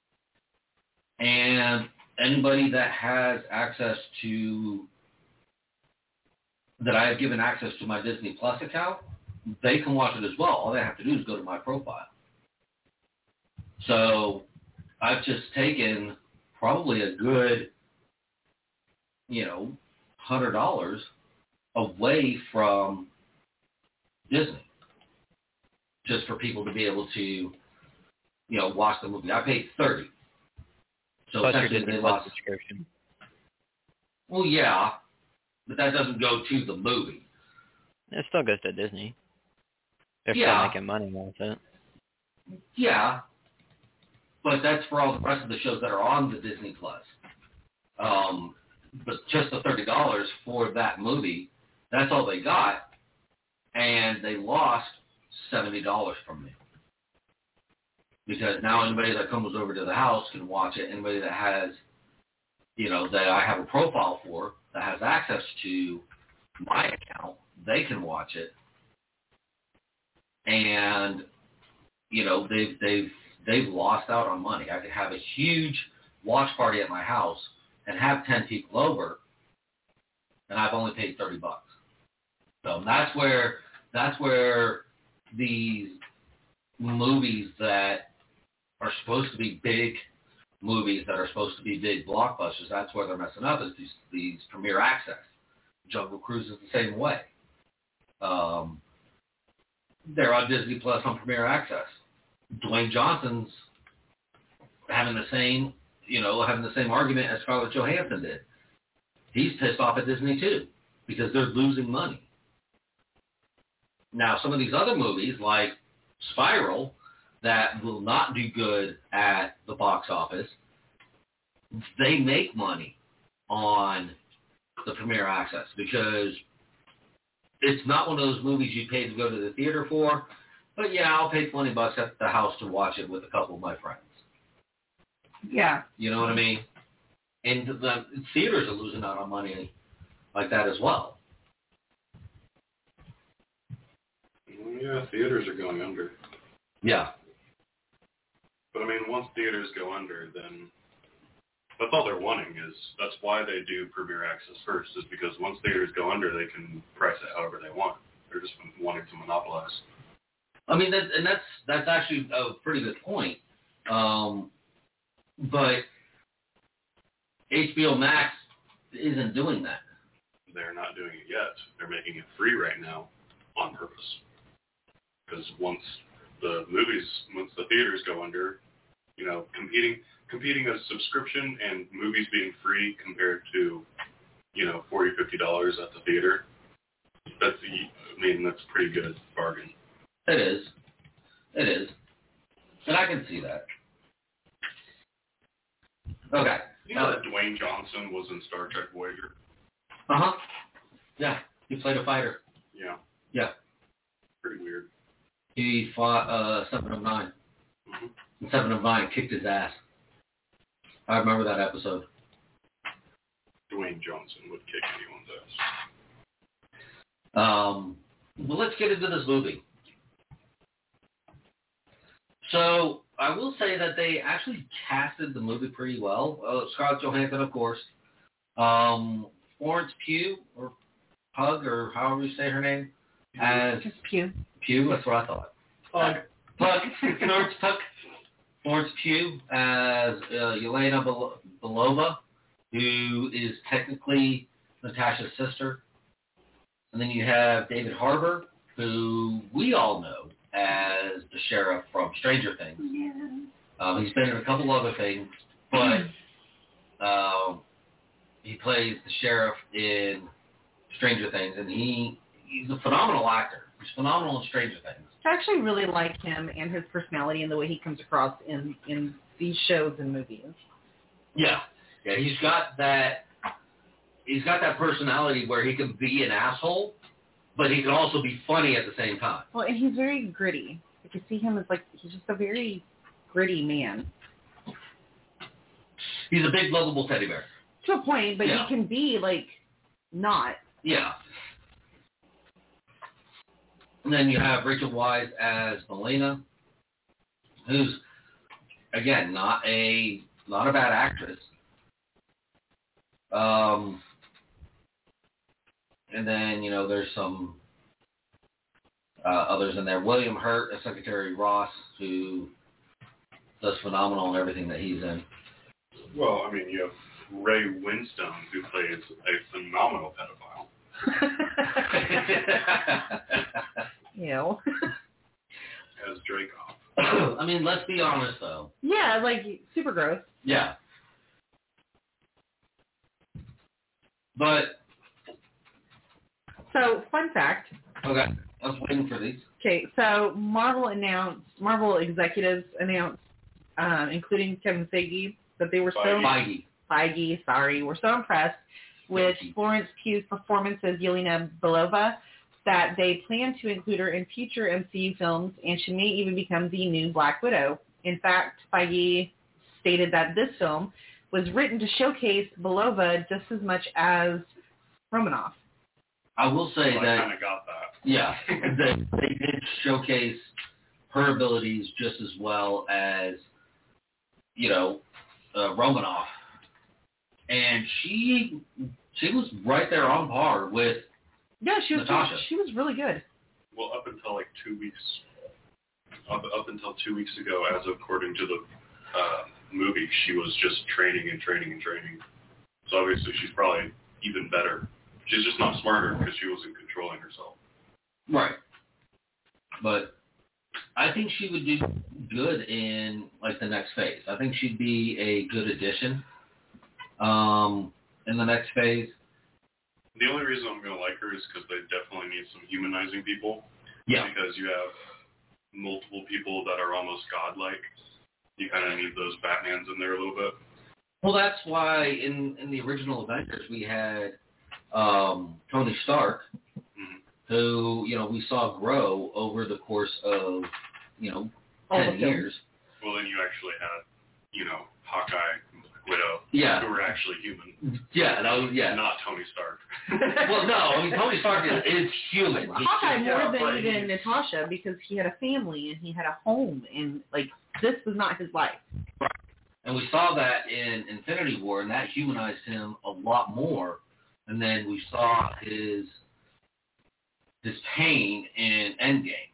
And anybody that has access to, that I have given access to my Disney Plus account, they can watch it as well. All they have to do is go to my profile. So I've just taken probably a good, $100 away from Disney just for people to be able to, watch the movie. I paid $30. So Plus your essentially Disney they Plus lost. subscription. Well, yeah, but that doesn't go to the movie. It still goes to Disney. They're Yeah. still making money off it. Yeah, but that's for all the rest of the shows that are on the Disney Plus. But just the $30 for that movie, that's all they got, and they lost $70 from me. Because now anybody that comes over to the house can watch it. Anybody that has, that I have a profile for, that has access to my account, they can watch it. And, they've lost out on money. I could have a huge watch party at my house and have 10 people over, and I've only paid $30. So that's where these movies that are supposed to be big movies, that are supposed to be big blockbusters, that's where they're messing up, is these Premier Access. Jungle Cruise is the same way. They're on Disney Plus on Premier Access. Dwayne Johnson's having the same argument as Scarlett Johansson did. He's pissed off at Disney too, because they're losing money. Now, some of these other movies, like Spiral, that will not do good at the box office, they make money on the Premier Access, because it's not one of those movies you pay to go to the theater for, but yeah, I'll pay $20 at the house to watch it with a couple of my friends. Yeah. You know what I mean? And the theaters are losing out on money like that as well. Yeah, theaters are going under. Yeah. But I mean, once theaters go under, then that's all they're wanting. That's why they do Premier Access first, is because once theaters go under, they can price it however they want. They're just wanting to monopolize. I mean, that's actually a pretty good point. But HBO Max isn't doing that. They're not doing it yet. They're making it free right now on purpose. Because once the theaters go under, competing a subscription and movies being free compared to, $40, $50 at the theater, that's a pretty good bargain. It is. And I can see that. Okay. You know that Dwayne Johnson was in Star Trek Voyager? Uh-huh. Yeah. He played a fighter. Yeah. Yeah. Pretty weird. He fought 7 of 9. Mm-hmm. And 7 of 9 kicked his ass. I remember that episode. Dwayne Johnson would kick anyone's ass. Well, let's get into this movie. So I will say that they actually casted the movie pretty well. Scarlett Johansson, of course. Florence Pugh, or Pug, or however you say her name. As Just Pugh. Pugh, that's what I thought. Pug. Florence Pugh. Florence Pugh as Yelena Belova, who is technically Natasha's sister. And then you have David Harbour, who we all know as the sheriff from Stranger Things. Yeah. He's been in a couple other things, but he plays the sheriff in Stranger Things, and he's a phenomenal actor. He's phenomenal in Stranger Things. I actually really like him and his personality and the way he comes across in these shows and movies. Yeah. Yeah, he's got that personality where he can be an asshole, but he can also be funny at the same time. Well, and he's very gritty. I can see him as like, he's just a very gritty man. He's a big, lovable teddy bear. To a point, but Yeah. he can be, like, not. Yeah. And then you have Rachel Weisz as Melina, who's, again, not a bad actress. And then, you know, there's some others in there. William Hurt as Secretary Ross, who does phenomenal in everything that he's in. Well, I mean, you have Ray Winstone, who plays a phenomenal pedophile. Ew. As Dreykov. I mean, let's be honest, though. Yeah, like, super gross. Yeah. But, So, fun fact. okay, I was waiting for these. Okay, so Marvel executives announced, including Kevin Feige, that they were Feige. were so impressed with Florence Pugh's performance as Yelena Belova that they plan to include her in future MCU films, and she may even become the new Black Widow. In fact, Feige stated that this film was written to showcase Belova just as much as Romanoff. I will say I that, kind of got that. yeah, that they did showcase her abilities just as well as, you know, Romanoff. And she was right there on par with Yeah, she was Natasha. She was really good. Well, up until like 2 weeks, up until 2 weeks ago, as according to the movie, she was just training and training and training. So obviously she's probably even better. She's just not smarter because she wasn't controlling herself. Right. But I think she would do good in, like, the next phase. I think she'd be a good addition in the next phase. The only reason I'm going to like her is because they definitely need some humanizing people. Yeah. Because you have multiple people that are almost godlike. You kind of need those Batmans in there a little bit. Well, that's why in the original Avengers we had Tony Stark, who, you know, we saw grow over the course of, you know, 10 years. Well, then you actually had, you know, Hawkeye, Widow, Yeah. who were actually human. Yeah, yeah. Not Tony Stark. Well, no, I mean, Tony Stark is human. Hawkeye more than even Natasha, because he had a family and he had a home, and, like, this was not his life. Right. And we saw that in Infinity War, and that humanized him a lot more. And then we saw his pain in Endgame.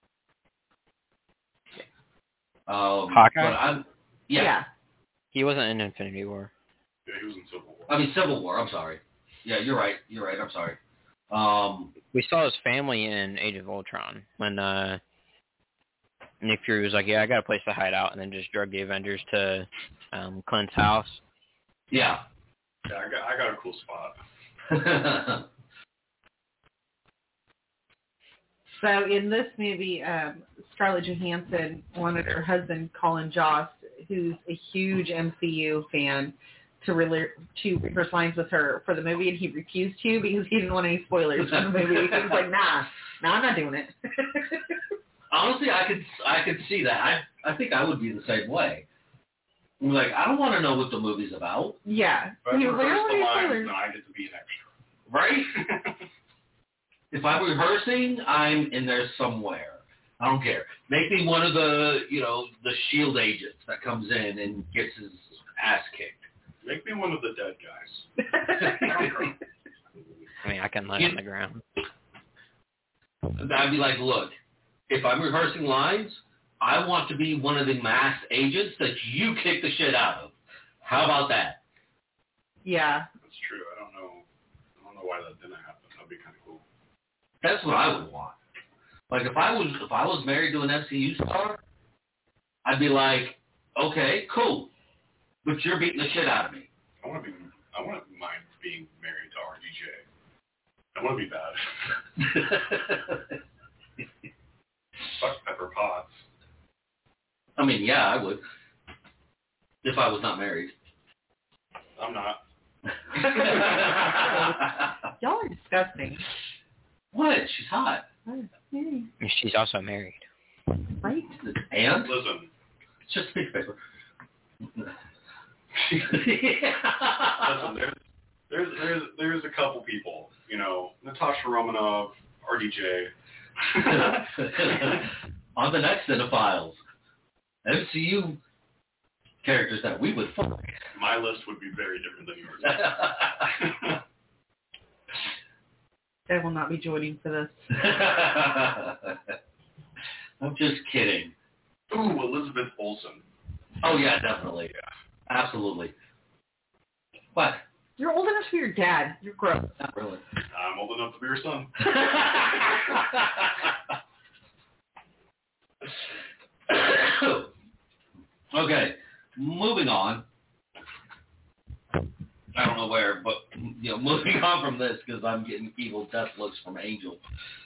Hawkeye? But yeah. He wasn't in Infinity War. Yeah, he was in Civil War. I mean, Civil War, I'm sorry. Yeah, you're right, I'm sorry. We saw his family in Age of Ultron when Nick Fury was like, yeah, I got a place to hide out, and then just drug the Avengers to Clint's house. Yeah. Yeah, I got a cool spot. So in this movie, Scarlett Johansson wanted her husband, Colin Jost, who's a huge MCU fan, to rehearse lines with her for the movie, and he refused to because he didn't want any spoilers from the movie. He was like, nah, I'm not doing it. Honestly, I could see that. I think I would be the same way. I'm like, I don't want to know what the movie's about. Yeah. But He was like, I don't want any lines, spoilers. no, I get to be an extra. Right? If I'm rehearsing, I'm in there somewhere. I don't care. Make me one of the, you know, the SHIELD agents that comes in and gets his ass kicked. Make me one of the dead guys. I mean, I can lie on the ground. I'd be like, look, if I'm rehearsing lines, I want to be one of the masked agents that you kick the shit out of. How about that? Yeah. That's true. I don't know why that didn't happen. That'd be kind of cool. That's what I would want. Like, if I was married to an MCU star, I'd be like, okay, cool, but you're beating the shit out of me. I wouldn't mind being married to RDJ. I want to be bad. I mean, yeah, I would. If I was not married. I'm not. Y'all are disgusting. What? She's hot. She's also married. Right? And? Listen. It's just a piece of paper. Listen, there's a couple people, you know, Natasha Romanoff, RDJ. On the next Cinephiles, MCU characters that we would fuck. My list would be very different than yours. I will not be joining for this. I'm just kidding. Ooh, Elizabeth Olsen. Oh, yeah, definitely. Yeah. Absolutely. What? You're old enough to be your dad. You're gross. Not really. I'm old enough to be your son. Okay, moving on. I don't know where, but moving on from this because I'm getting evil death looks from Angel.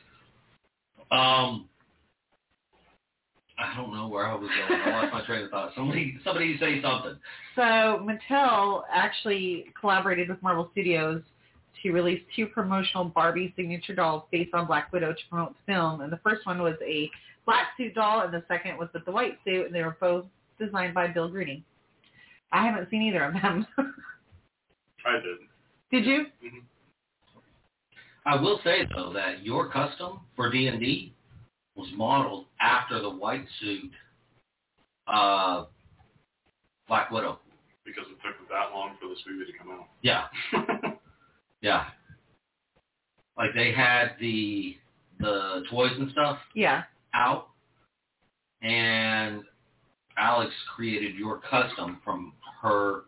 I don't know where I was going. I lost my train of thought. Somebody say something. So Mattel actually collaborated with Marvel Studios to release 2 promotional Barbie signature dolls based on Black Widow to promote the film. And the first one was a black suit doll, and the second was with the white suit, and they were both designed by Bill Greeny. I haven't seen either of them. I did. Did you? Mm-hmm. I will say, though, that your custom for D&D was modeled after the white suit Black Widow. Because it took that long for this movie to come out. Yeah. Yeah. Like, they had the toys and stuff Yeah. out, and Alex created your custom from her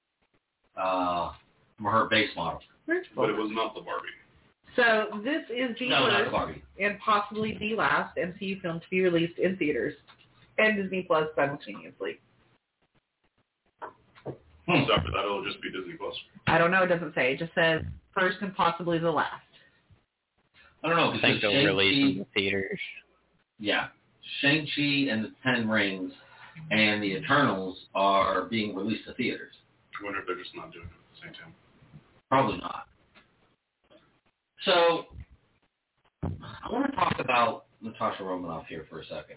base model. But it was not the Barbie. So this is the No, not the first Barbie. and possibly the last MCU film to be released in theaters and Disney Plus simultaneously. So after that, it'll just be Disney Plus. I don't know. It doesn't say. It just says first and possibly the last. I don't know. I think they'll release in the theaters. Yeah. Shang-Chi and the Ten Rings and the Eternals are being released to theaters. I wonder if they're just not doing it at the same time. Probably not. So, I want to talk about Natasha Romanoff here for a second.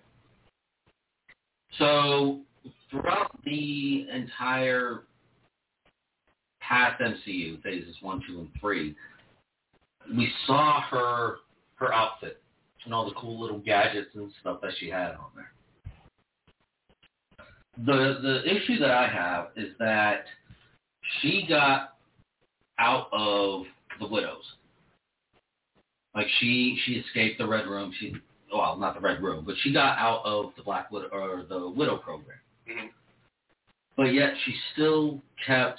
So, throughout the entire past MCU, phases 1, 2, and 3, we saw her outfit and all the cool little gadgets and stuff that she had on there. The issue that I have is that she got out of the Widows. Like she escaped the Red Room. Well, not the Red Room, but she got out of the Black Widow or the Widow program. Mm-hmm. But yet she still kept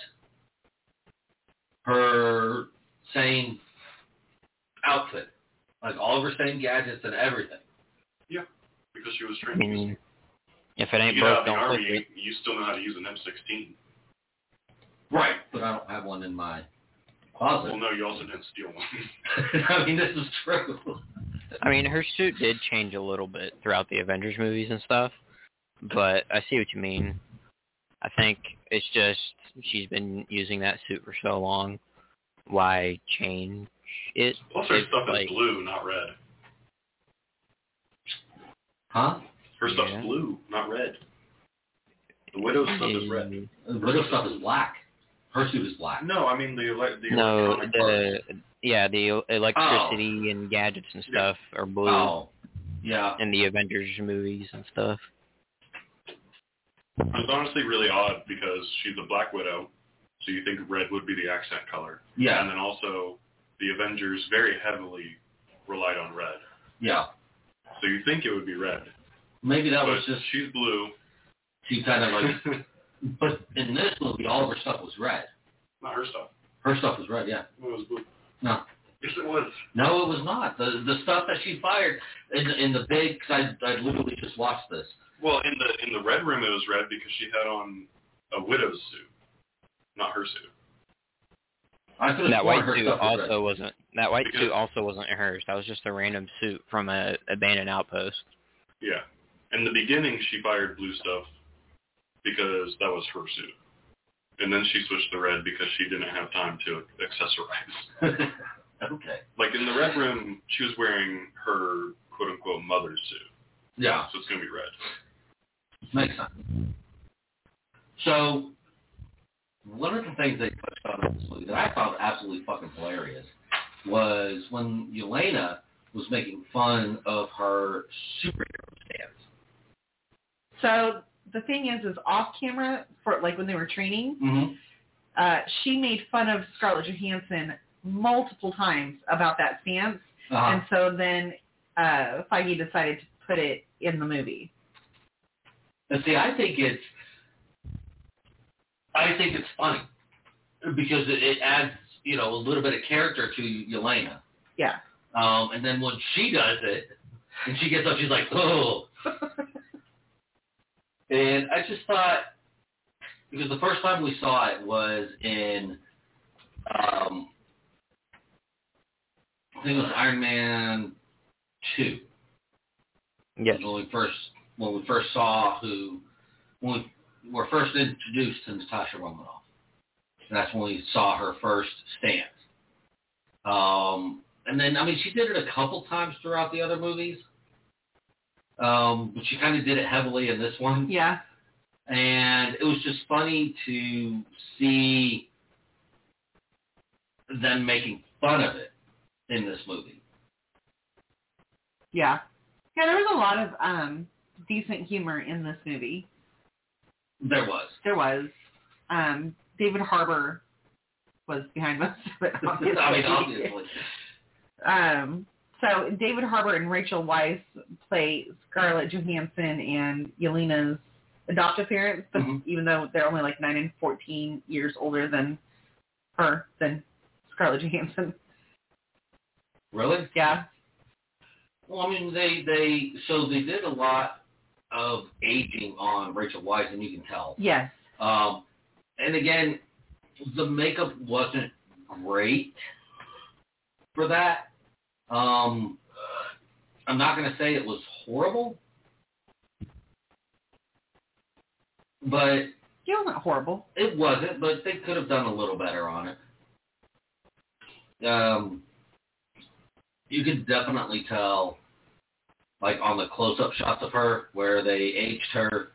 her same outfit, like all of her same gadgets and everything. Yeah, because she was I trained. mean, if it ain't you get out broke, of the don't fix army, it. you still know how to use an M16. Right, but I don't have one in my closet. Well, no, you also didn't steal one. I mean, this is true. I mean, her suit did change a little bit throughout the Avengers movies and stuff, but I see what you mean. I think it's just she's been using that suit for so long. Why change it? Plus, her It's stuff like- is blue, not red. Huh? Her Yeah. stuff's blue, not red. The Widow's stuff is red. The Widow stuff is black. Her suit is black. No, I mean the No, electronic parts. the electricity and gadgets and stuff are blue Oh, yeah. in the Avengers movies and stuff. It was honestly really odd because she's a Black Widow, so you think red would be the accent color. Yeah. And then also, the Avengers very heavily relied on red. Yeah. So you think it would be red. Maybe that But was just she's blue. she kind of like. But in this movie, all of her stuff was red. Not her stuff. Her stuff was red. Yeah. It was blue. No. Yes, it was. No, it was not. The stuff that she fired in the big. Cause I literally just watched this. Well, in the Red Room, it was red because she had on a Widow's suit, not her suit. I could have That sworn white her suit stuff was red. also wasn't. That white Because- suit also wasn't hers. That was just a random suit from a abandoned outpost. Yeah. In the beginning, she fired blue stuff because that was her suit. And then she switched to red because she didn't have time to accessorize. Okay. Like in the Red Room, she was wearing her quote-unquote mother's suit. Yeah. So it's going to be red. Makes sense. So, one of the things they touched on in this movie that I found absolutely fucking hilarious was when Yelena was making fun of her superhero stance. So the thing is off camera, for like when they were training, Mm-hmm. she made fun of Scarlett Johansson multiple times about that stance, Uh-huh. and so then Feige decided to put it in the movie. And see, I think it's funny because it adds, you know, a little bit of character to Yelena. Yeah. And then when she does it, and she gets up, she's like, oh. And I just thought, because the first time we saw it was in, I think it was Iron Man 2. Yes. When we first saw when we were first introduced to Natasha Romanoff. And that's when we saw her first stance. And then, I mean, she did it a couple times throughout the other movies. But she kind of did it heavily in this one. Yeah. And it was just funny to see them making fun of it in this movie. Yeah. Yeah, there was a lot of decent humor in this movie. There was. There was. David Harbour was behind most of it, obviously. I mean, obviously. So David Harbour and Rachel Weisz play Scarlett Johansson and Yelena's adoptive parents, but even though they're only like 9 and 14 years older than Scarlett Johansson. Really? Yeah. Well, I mean, they did a lot of aging on Rachel Weisz, and you can tell. Yes. And again, the makeup wasn't great for that. I'm not going to say it was horrible, but It wasn't horrible. it wasn't. But they could have done a little better on it. You could definitely tell, like on the close-up shots of her, where they aged her,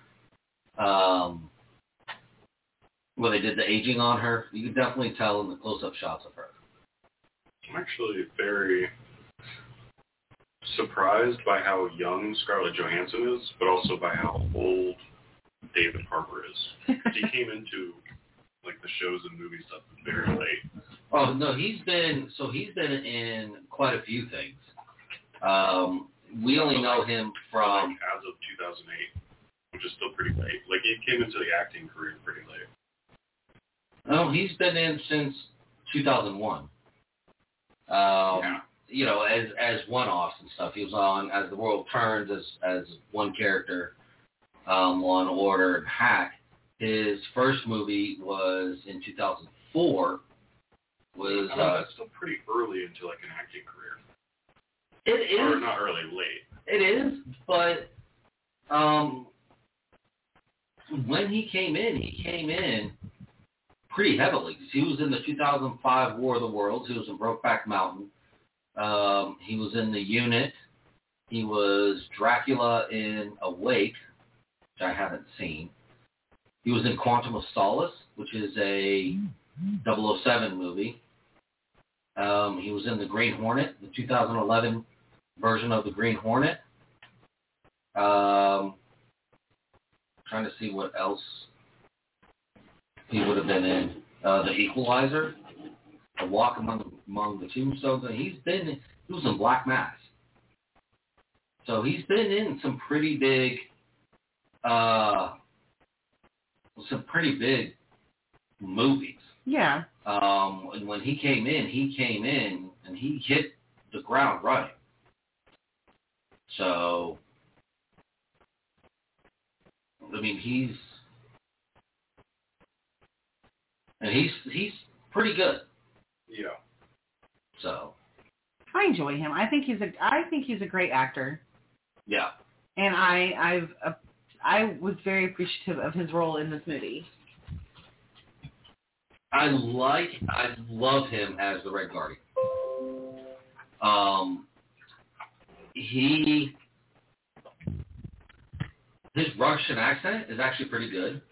where they did the aging on her. You could definitely tell in the close-up shots of her. I'm actually very surprised by how young Scarlett Johansson is, but also by how old David Harbour is. He came into like the shows and movie stuff very late. Oh no, he's been in quite a few things. We only know him from as of 2008, which is still pretty late. Like he came into the acting career pretty late. No, he's been in since 2001. Yeah. You know, as one-offs and stuff. He was on As the World Turns as one character, Law and Order and Hack. His first movie was in 2004. That's still pretty early into like an acting career. It is. Or not early, late. It is, but when he came in pretty heavily. He was in the 2005 War of the Worlds. He was in Brokeback Mountain. He was in The Unit. He was Dracula in Awake, which I haven't seen. He was in Quantum of Solace, which is a 007 movie. He was in The Green Hornet, the 2011 version of The Green Hornet. Trying to see what else he would have been in. The Equalizer, A Walk Among the Tombstones. And he was in Black Mass. So he's been in some pretty big movies. Yeah. And when he came in and he hit the ground running. So, I mean, he's pretty good. Yeah. So, I enjoy him. I think he's a great actor. yeah. And I was very appreciative of his role in this movie. I love him as the Red Guardian. His Russian accent is actually pretty good.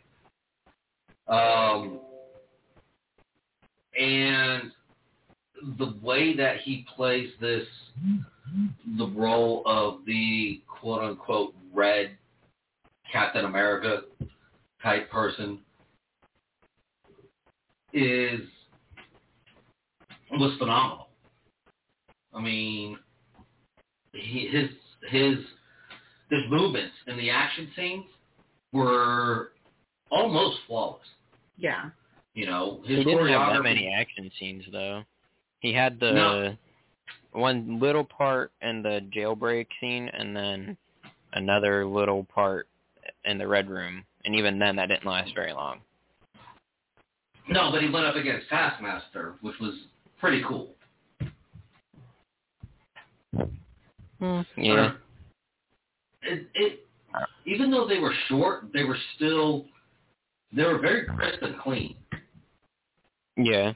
And the way that he plays the role of the quote-unquote red Captain America type person was phenomenal. I mean, his movements in the action scenes were almost flawless. Yeah. You know, his he didn't have choreography. that many action scenes though. He had the one little part in the jailbreak scene, and then another little part in the Red Room, and even then, that didn't last very long. No, but he went up against Taskmaster, which was pretty cool. Yeah. Even though they were short, they were very crisp and clean. Yeah.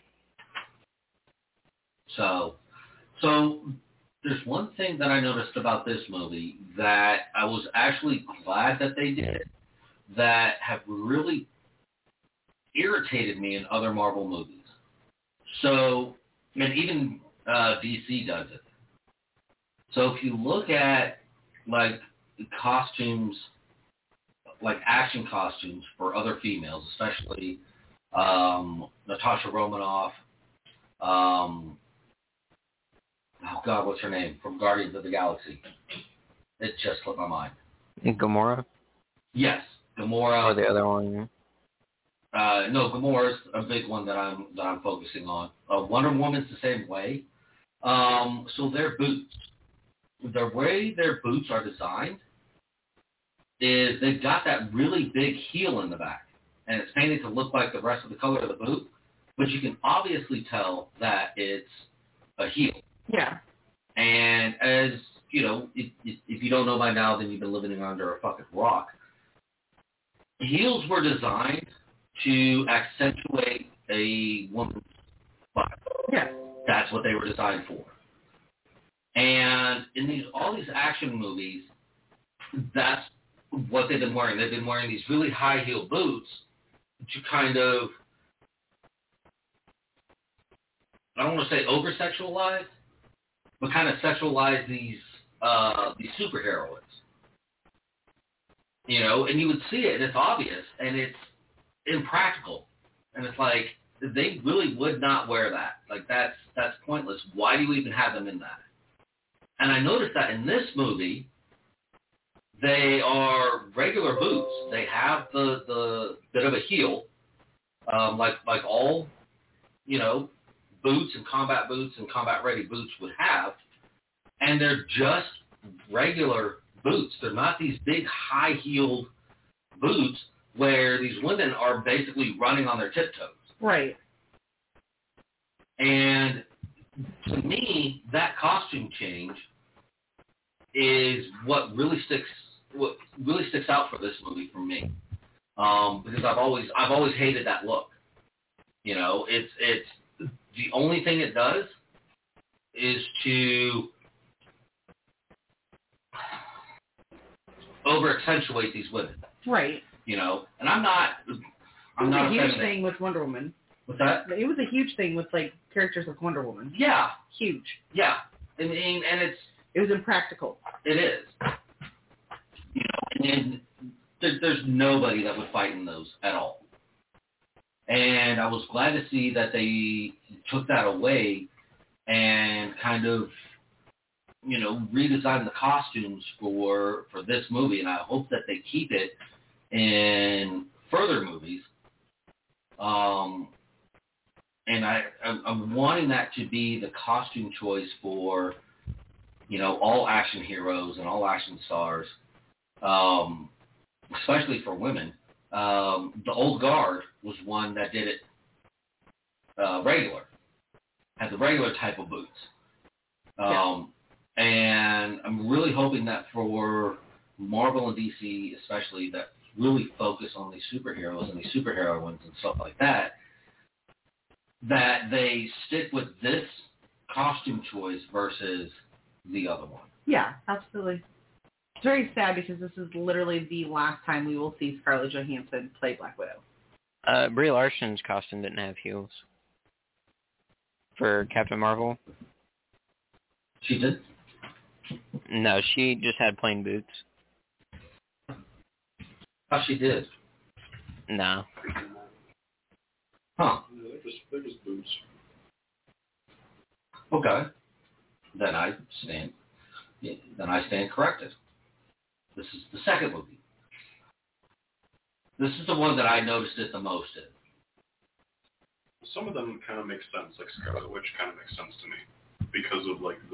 So there's one thing that I noticed about this movie that I was actually glad that they did that have really irritated me in other Marvel movies. So, and even DC does it. So if you look at, like, costumes, like action costumes for other females, especially Natasha Romanoff, oh God, what's her name? From Guardians of the Galaxy. It just slipped my mind. Gamora? Yes, Gamora. Or the other one? No, Gamora's a big one that I'm focusing on. Wonder Woman's the same way. So their boots, the way their boots are designed is they've got that really big heel in the back, and it's painted to look like the rest of the color of the boot, but you can obviously tell that it's a heel. Yeah. And as, you know, if you don't know by now, then you've been living under a fucking rock. Heels were designed to accentuate a woman's body. Yeah. That's what they were designed for. And in all these action movies, that's what they've been wearing. They've been wearing these really high heel boots to kind of, I don't want to say over-sexualize, but kind of sexualize these superheroines. You know, and you would see it, and it's obvious, and it's impractical. And it's like, they really would not wear that. Like, that's pointless. Why do you even have them in that? And I noticed that in this movie, they are regular boots. They have the bit of a heel, like all, you know, boots and combat ready boots would have, and they're just regular boots. They're not these big high-heeled boots where these women are basically running on their tiptoes. Right. And to me, that costume change is what really sticks out for this movie for me, because I've always hated that look. You know, it's the only thing it does is to over-accentuate these women. Right. You know, and I'm not It was a huge feminine. thing with Wonder Woman. What's that? It was a huge thing with, like, characters like Wonder Woman. Yeah. Huge. Yeah. I mean, and it was impractical. It is. You know, and there's nobody that would fight in those at all. And I was glad to see that they took that away and kind of, you know, redesigned the costumes for this movie. And I hope that they keep it in further movies. And I'm wanting that to be the costume choice for, you know, all action heroes and all action stars, especially for women. The Old Guard was one that did it regular, had the regular type of boots. And I'm really hoping that for Marvel and DC especially, that really focus on these superheroes and these superheroines and stuff like that, that they stick with this costume choice versus the other one. Yeah, absolutely. It's very sad because this is literally the last time we will see Scarlett Johansson play Black Widow. Brie Larson's costume didn't have heels for Captain Marvel. She did? No, she just had plain boots. Oh, she did. No. Huh. Yeah, they're just boots. Okay. Then I stand corrected. This is the second movie. This is the one that I noticed it the most in. Some of them kind of make sense, like Scarlet Witch kind of makes sense to me because of like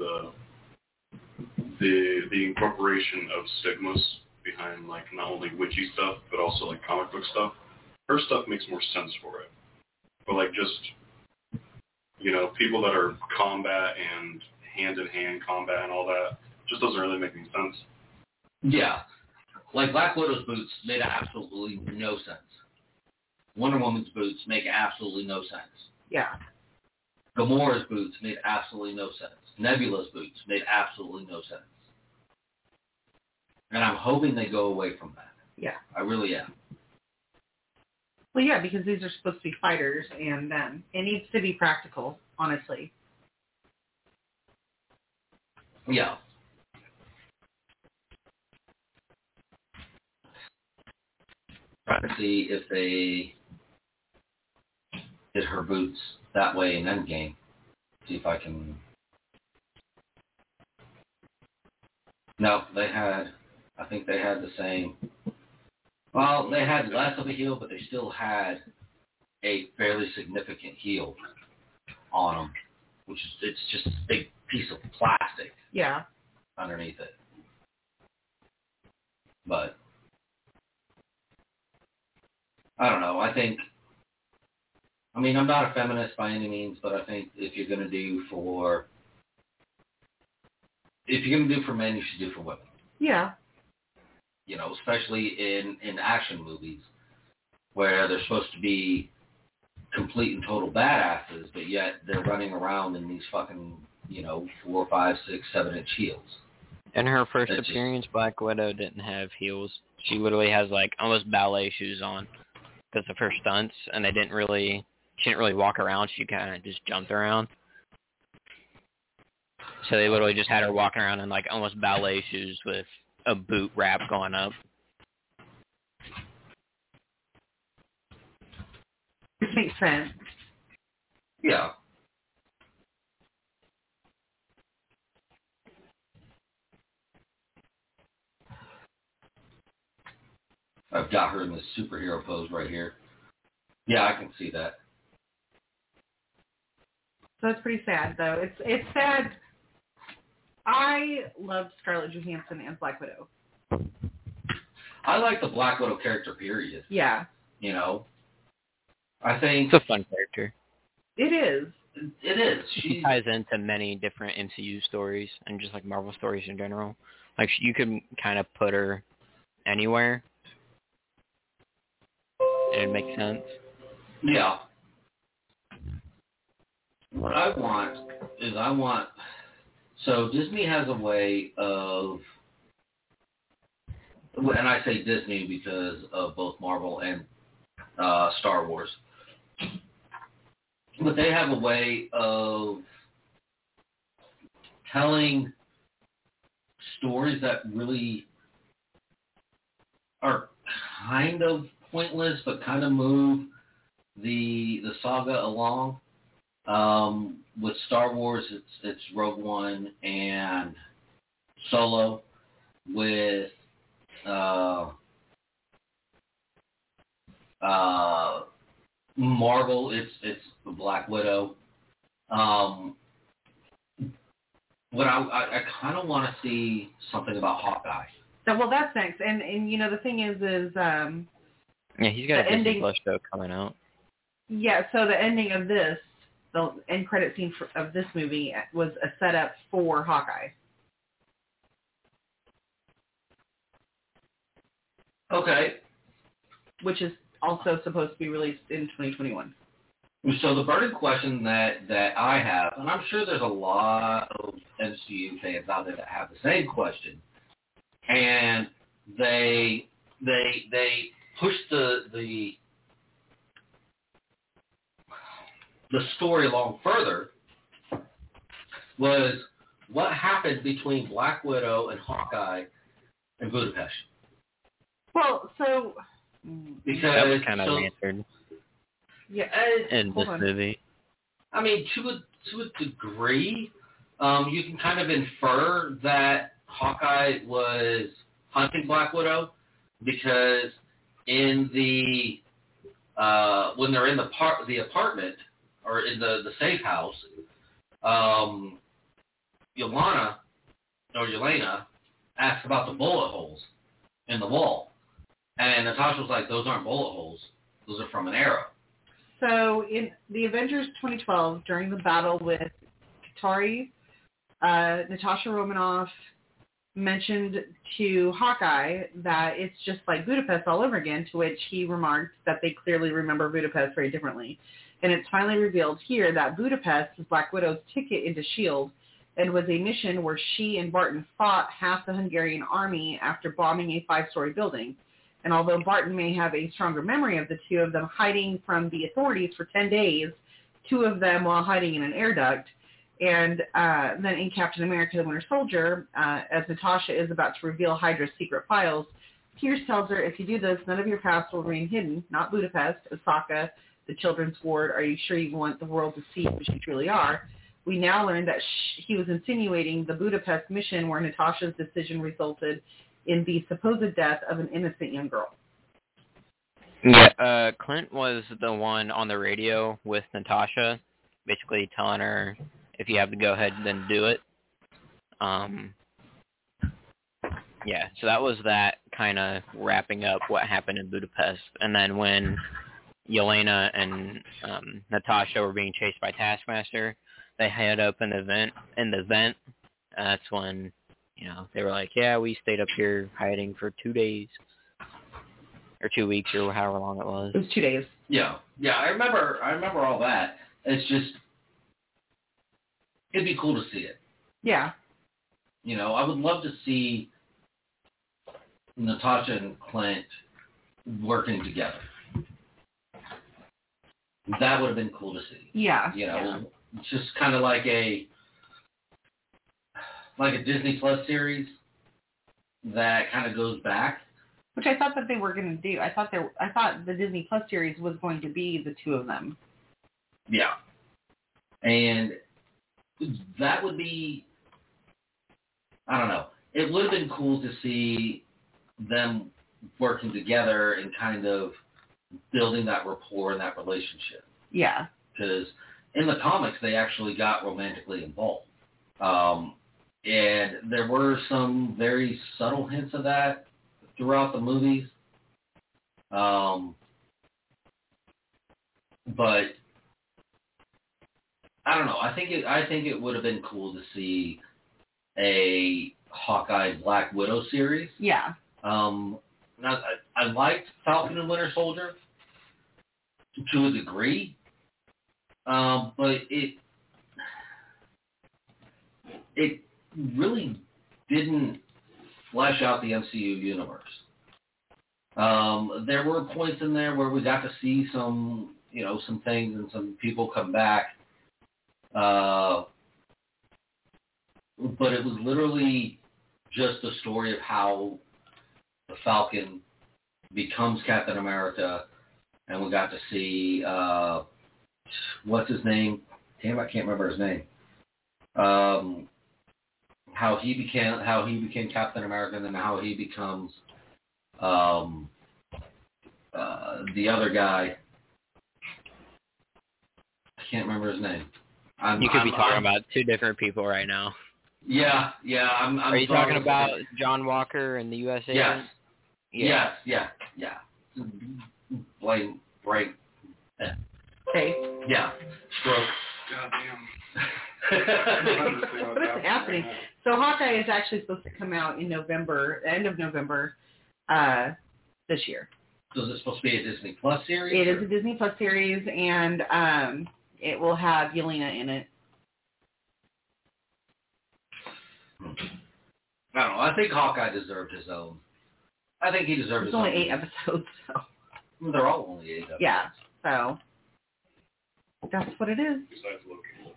the incorporation of stigmas behind like not only witchy stuff but also like comic book stuff. Her stuff makes more sense for it. But like just, you know, people that are combat and hand-in-hand combat and all that just doesn't really make any sense. Yeah. Like Black Widow's boots made absolutely no sense. Wonder Woman's boots make absolutely no sense. Yeah. Gamora's boots made absolutely no sense. Nebula's boots made absolutely no sense. And I'm hoping they go away from that. Yeah. I really am. Well, yeah, because these are supposed to be fighters, and it needs to be practical, honestly. Yeah. Trying to see if they did her boots that way in Endgame. See if I can... No, I think they had the same... Well, they had less of a heel, but they still had a fairly significant heel on them, which is, it's just a big piece of plastic underneath it. But I don't know. I'm not a feminist by any means, but I think if you're going to do for men, you should do for women. Yeah. You know, especially in action movies where they're supposed to be complete and total badasses, but yet they're running around in these fucking, 4, 5, 6, 7-inch heels. In her first appearance, Black Widow didn't have heels. She literally has like almost ballet shoes on because of her stunts, and she didn't really walk around. She kind of just jumped around. So they literally just had her walking around in like almost ballet shoes with a boot wrap going up. It makes sense. Yeah. I've got her in this superhero pose right here. Yeah, I can see that. So it's pretty sad, though. It's sad. I loved Scarlett Johansson and Black Widow. I like the Black Widow character, period. Yeah. I think... It's a fun character. It is. It is. She ties into many different MCU stories and just like Marvel stories in general. Like you could kind of put her anywhere. And it makes sense. Yeah. What I want is so Disney has a way of, and I say Disney because of both Marvel and Star Wars, but they have a way of telling stories that really are kind of pointless, but kind of move the saga along. With Star Wars, it's Rogue One and Solo. With Marvel, it's Black Widow. What I kind of want to see something about Hawkeye. Well, that's next, and the thing is yeah, he's got a Disney Plus show coming out. Yeah, so the ending of this, the end credit scene of this movie was a setup for Hawkeye. Okay. which is also supposed to be released in 2021. So the burning question that I have, and I'm sure there's a lot of MCU fans out there that have the same question, and they push the story along further, was what happened between Black Widow and Hawkeye in Budapest? Well, so Because That was kind of answered yeah, in this movie. I mean, to a degree, you can kind of infer that Hawkeye was hunting Black Widow, because in the when they're in the apartment or in the safe house, Yelena asks about the bullet holes in the wall, and Natasha was like, "Those aren't bullet holes; those are from an arrow." So in the Avengers 2012, during the battle with Katari, Natasha Romanoff mentioned to Hawkeye that it's just like Budapest all over again, to which he remarked that they clearly remember Budapest very differently. And it's finally revealed here that Budapest was Black Widow's ticket into S.H.I.E.L.D. and was a mission where she and Barton fought half the Hungarian army after bombing a 5-story building. And although Barton may have a stronger memory of the two of them hiding from the authorities for 10 days, 2 of them while hiding in an air duct, and then in Captain America the Winter Soldier, as Natasha is about to reveal Hydra's secret files, Pierce tells her, if you do this, none of your past will remain hidden, not Budapest, Osaka, the children's ward, are you sure you want the world to see who you truly are? We now learn that he was insinuating the Budapest mission where Natasha's decision resulted in the supposed death of an innocent young girl. Yeah, Clint was the one on the radio with Natasha, basically telling her, if you have to go ahead, then do it. Yeah, so that was that kind of wrapping up what happened in Budapest. And then when Yelena and Natasha were being chased by Taskmaster, they had up an event in the vent. That's when, they were like, yeah, we stayed up here hiding for 2 days. Or 2 weeks, or however long it was. It was 2 days. Yeah, I remember all that. It's just, it'd be cool to see it. Yeah. I would love to see Natasha and Clint working together. That would have been cool to see. Yeah. It's just kind of like a Disney Plus series that kind of goes back. Which I thought that they were going to do. I thought the Disney Plus series was going to be the 2 of them. Yeah. And that would be, I don't know. It would have been cool to see them working together and kind of building that rapport and that relationship. Yeah. Because in the comics, they actually got romantically involved. And there were some very subtle hints of that throughout the movies. But I don't know. I think it would have been cool to see a Hawkeye Black Widow series. Yeah. I liked Falcon and Winter Soldier to a degree, but it really didn't flesh out the MCU universe. There were points in there where we got to see some things and some people come back, but it was literally just the story of how the Falcon becomes Captain America, and we got to see what's his name? Damn, I can't remember his name. How he became Captain America, and then how he becomes the other guy. I can't remember his name. You could be talking about 2 different people right now. Yeah. Are you talking about John Walker and the U.S. agent? Yes. Yeah. Blaine, right. Okay. Yeah. Stroke. Goddamn. What is happening? So Hawkeye is actually supposed to come out in November, end of November. this year. So is it supposed to be a Disney Plus series? It is a Disney Plus series, and it will have Yelena in it. I don't know. I think Hawkeye deserved his own. I think he deserved It's his own. only 8 episodes, so. They're all only 8 episodes. Yeah, so that's what it is. Besides Loki.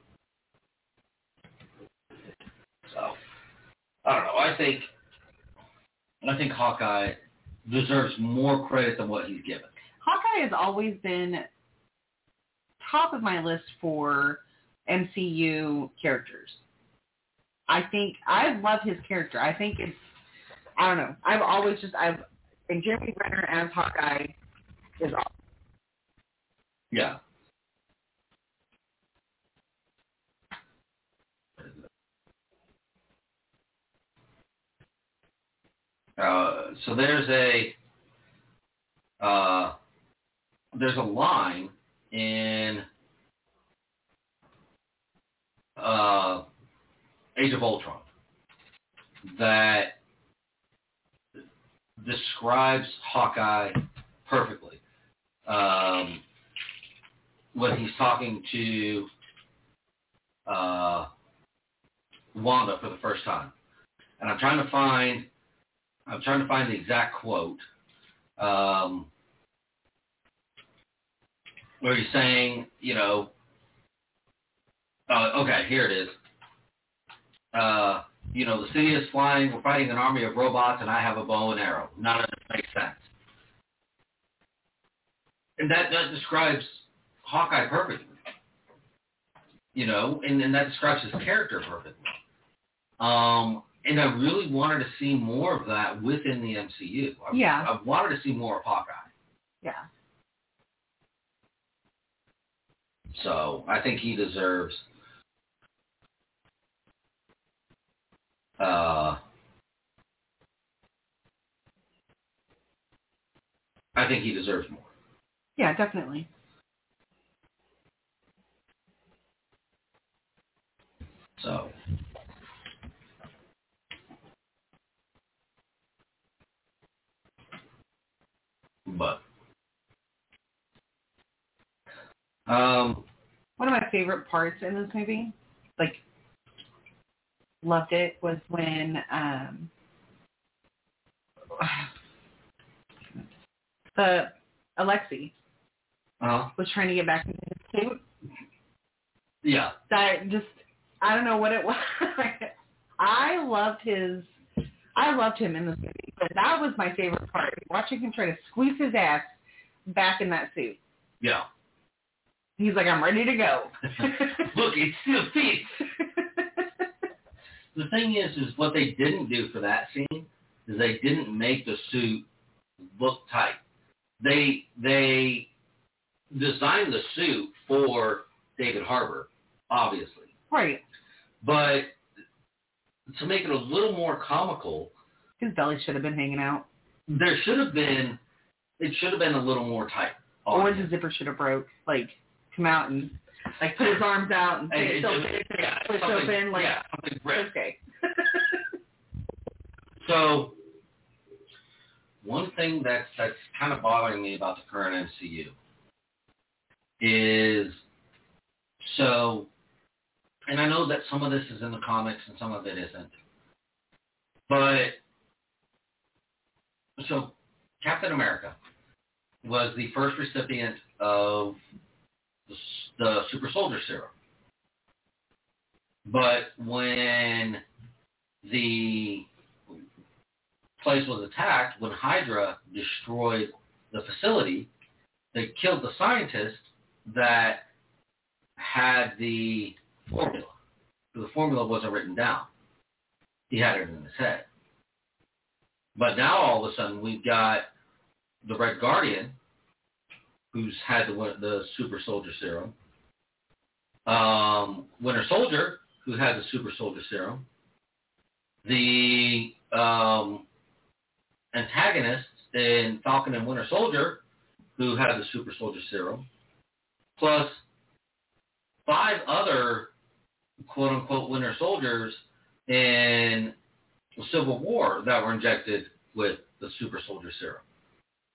So, I don't know. I think Hawkeye deserves more credit than what he's given. Hawkeye has always been top of my list for MCU characters. I think I love his character. I think it's, I don't know. And Jeremy Renner as Hawkeye is awesome. Yeah. So there's a line in Age of Ultron that describes Hawkeye perfectly. When he's talking to Wanda for the first time, and I'm trying to find the exact quote where he's saying, okay, here it is. The city is flying. We're fighting an army of robots, and I have a bow and arrow. None of it makes sense. And that describes Hawkeye perfectly. And that describes his character perfectly. And I really wanted to see more of that within the MCU. I wanted to see more of Hawkeye. Yeah. So I think he deserves more. Yeah, definitely. So one of my favorite parts in this movie, loved it, was when the Alexei was trying to get back into his suit. Yeah. That just, I don't know what it was. I loved him in this movie, but that was my favorite part, watching him try to squeeze his ass back in that suit. Yeah. He's like, I'm ready to go. Look, it still fits. The thing is what they didn't do for that scene is they didn't make the suit look tight. They designed the suit for David Harbour, obviously. Right. But to make it a little more comical, his belly should have been hanging out. It should have been a little more tight. Or the zipper should have broke. Come out and put his arms out and push open. Something ripped. Okay. So one thing that's kind of bothering me about the current MCU is, and I know that some of this is in the comics and some of it isn't, but so Captain America was the first recipient of the super soldier serum. But when the place was attacked, when Hydra destroyed the facility, they killed the scientist that had the formula. The formula wasn't written down. He had it in his head. But now all of a sudden we've got the Red Guardian, who's had the super soldier serum. Winter Soldier, who had the super soldier serum. The antagonists in Falcon and Winter Soldier, who had the super soldier serum. Plus 5 other quote-unquote Winter Soldiers in Civil War that were injected with the super soldier serum.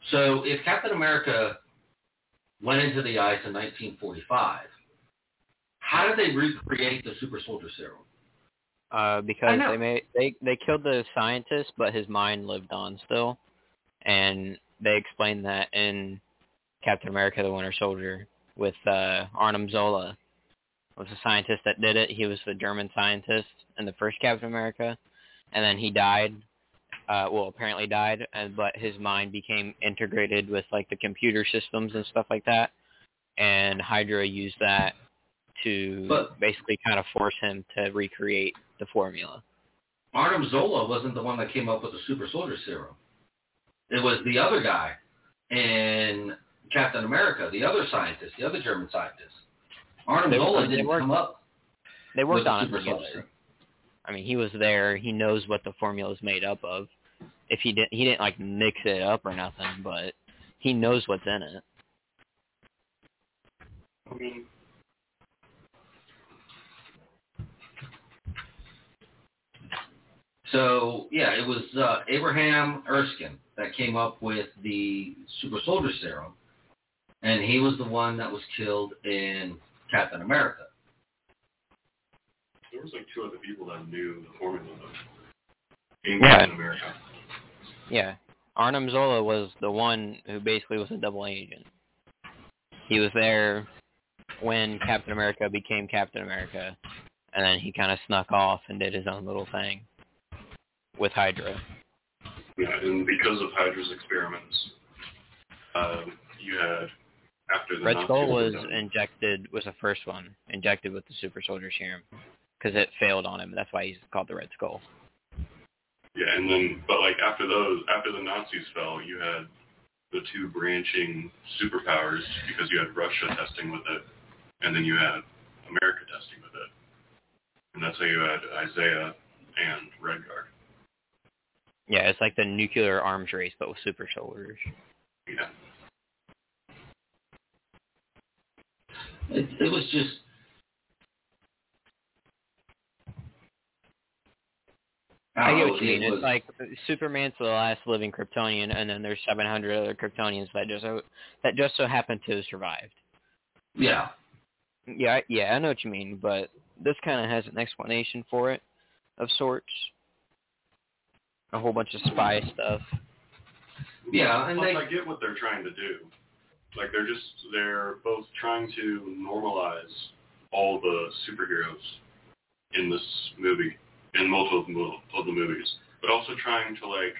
So if Captain America went into the ice in 1945, how did they recreate the super soldier serum? Because they killed the scientist, but his mind lived on still, and they explained that in Captain America: The Winter Soldier with Arnim Zola was the scientist that did it. He was the German scientist in the first Captain America, and then he died. Apparently died, but his mind became integrated with like the computer systems and stuff like that, and Hydra used that to basically kind of force him to recreate the formula. Arnim Zola wasn't the one that came up with the super soldier serum. It was the other guy in Captain America, the other scientist, the other German scientist. Arnim Zola didn't come up. They worked with on the it super together. soldier. I mean, he was there. He knows what the formula is made up of. If he didn't like mix it up or nothing, but he knows what's in it. I mean, so yeah, it was Abraham Erskine that came up with the super soldier serum, and he was the one that was killed in Captain America. there was like 2 other people that knew the formula though. In Captain America. Yeah. Arnim Zola was the one who basically was a double agent. He was there when Captain America became Captain America, and then he kind of snuck off and did his own little thing with Hydra. Yeah, and because of Hydra's experiments, you had, after the Red Nazis Skull were was done, was the first one, injected with the super soldier serum, because it failed on him. That's why he's called the Red Skull. Yeah, and then, but like after the Nazis fell, you had the 2 branching superpowers because you had Russia testing with it, and then you had America testing with it. And that's how you had Isaiah and Redguard. Yeah, it's like the nuclear arms race, but with super soldiers. Yeah. It was just... I get what you mean. It's like Superman's the last living Kryptonian, and then there's 700 other Kryptonians that just so happen to have survived. Yeah. Yeah, I know what you mean, but this kind of has an explanation for it, of sorts. A whole bunch of spy stuff. Yeah, and Plus, I get what they're trying to do. Like, they're both trying to normalize all the superheroes in this movie, in multiple of the movies, but also trying to, like,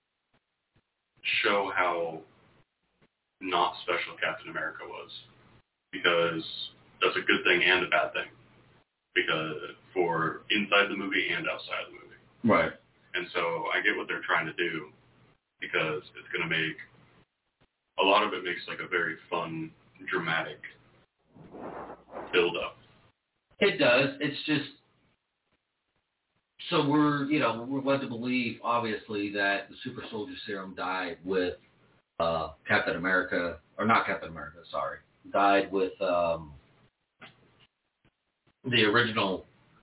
show how not special Captain America was. Because that's a good thing and a bad thing. Because for inside the movie and outside the movie. Right. And so I get what they're trying to do, because it's going to make, a lot of it makes like a very fun, dramatic build-up. It does. It's just, so we're led to believe, obviously, that the super soldier serum died with Captain America, or not Captain America, sorry, died with the original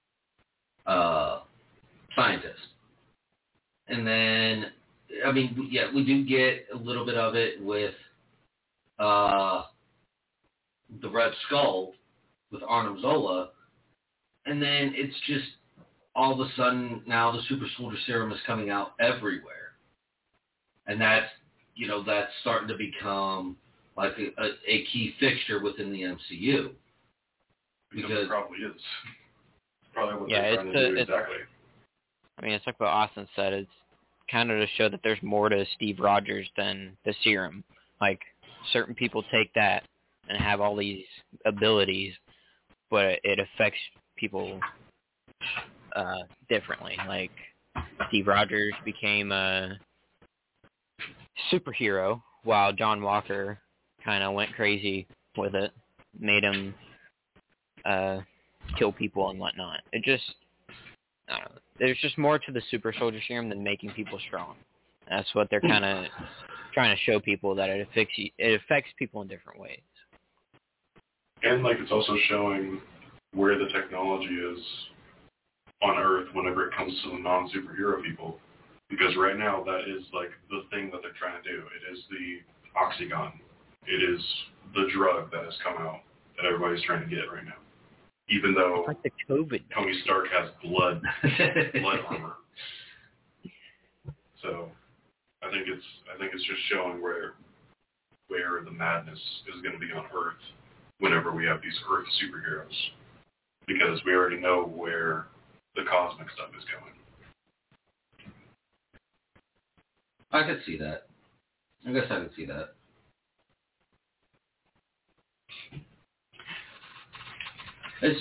scientist. And then, I mean, yeah, we do get a little bit of it with the Red Skull, with Arnim Zola, and then it's just all of a sudden now the super soldier serum is coming out everywhere. And that's starting to become like a key fixture within the MCU. Because it probably is. Probably what Yeah, they're trying to do exactly. I mean, it's like what Austin said. It's kind of to show that there's more to Steve Rogers than the serum. Like, certain people take that and have all these abilities, but it affects people differently. Like, Steve Rogers became a superhero, while John Walker kind of went crazy with it, made him kill people and whatnot. It just, I don't know. There's just more to the super soldier serum than making people strong. That's what they're kind of trying to show people, that it affects people in different ways. And like it's also showing where the technology is on Earth whenever it comes to the non-superhero people. Because right now, that is like the thing that they're trying to do. It is the Oxygon. It is the drug that has come out that everybody's trying to get right now. Even though It's like the COVID. Tony Stark has blood armor. So I think it's just showing where the madness is going to be on Earth whenever we have these Earth superheroes. Because we already know where the cosmic stuff is going. I could see that. I guess I could see that. It's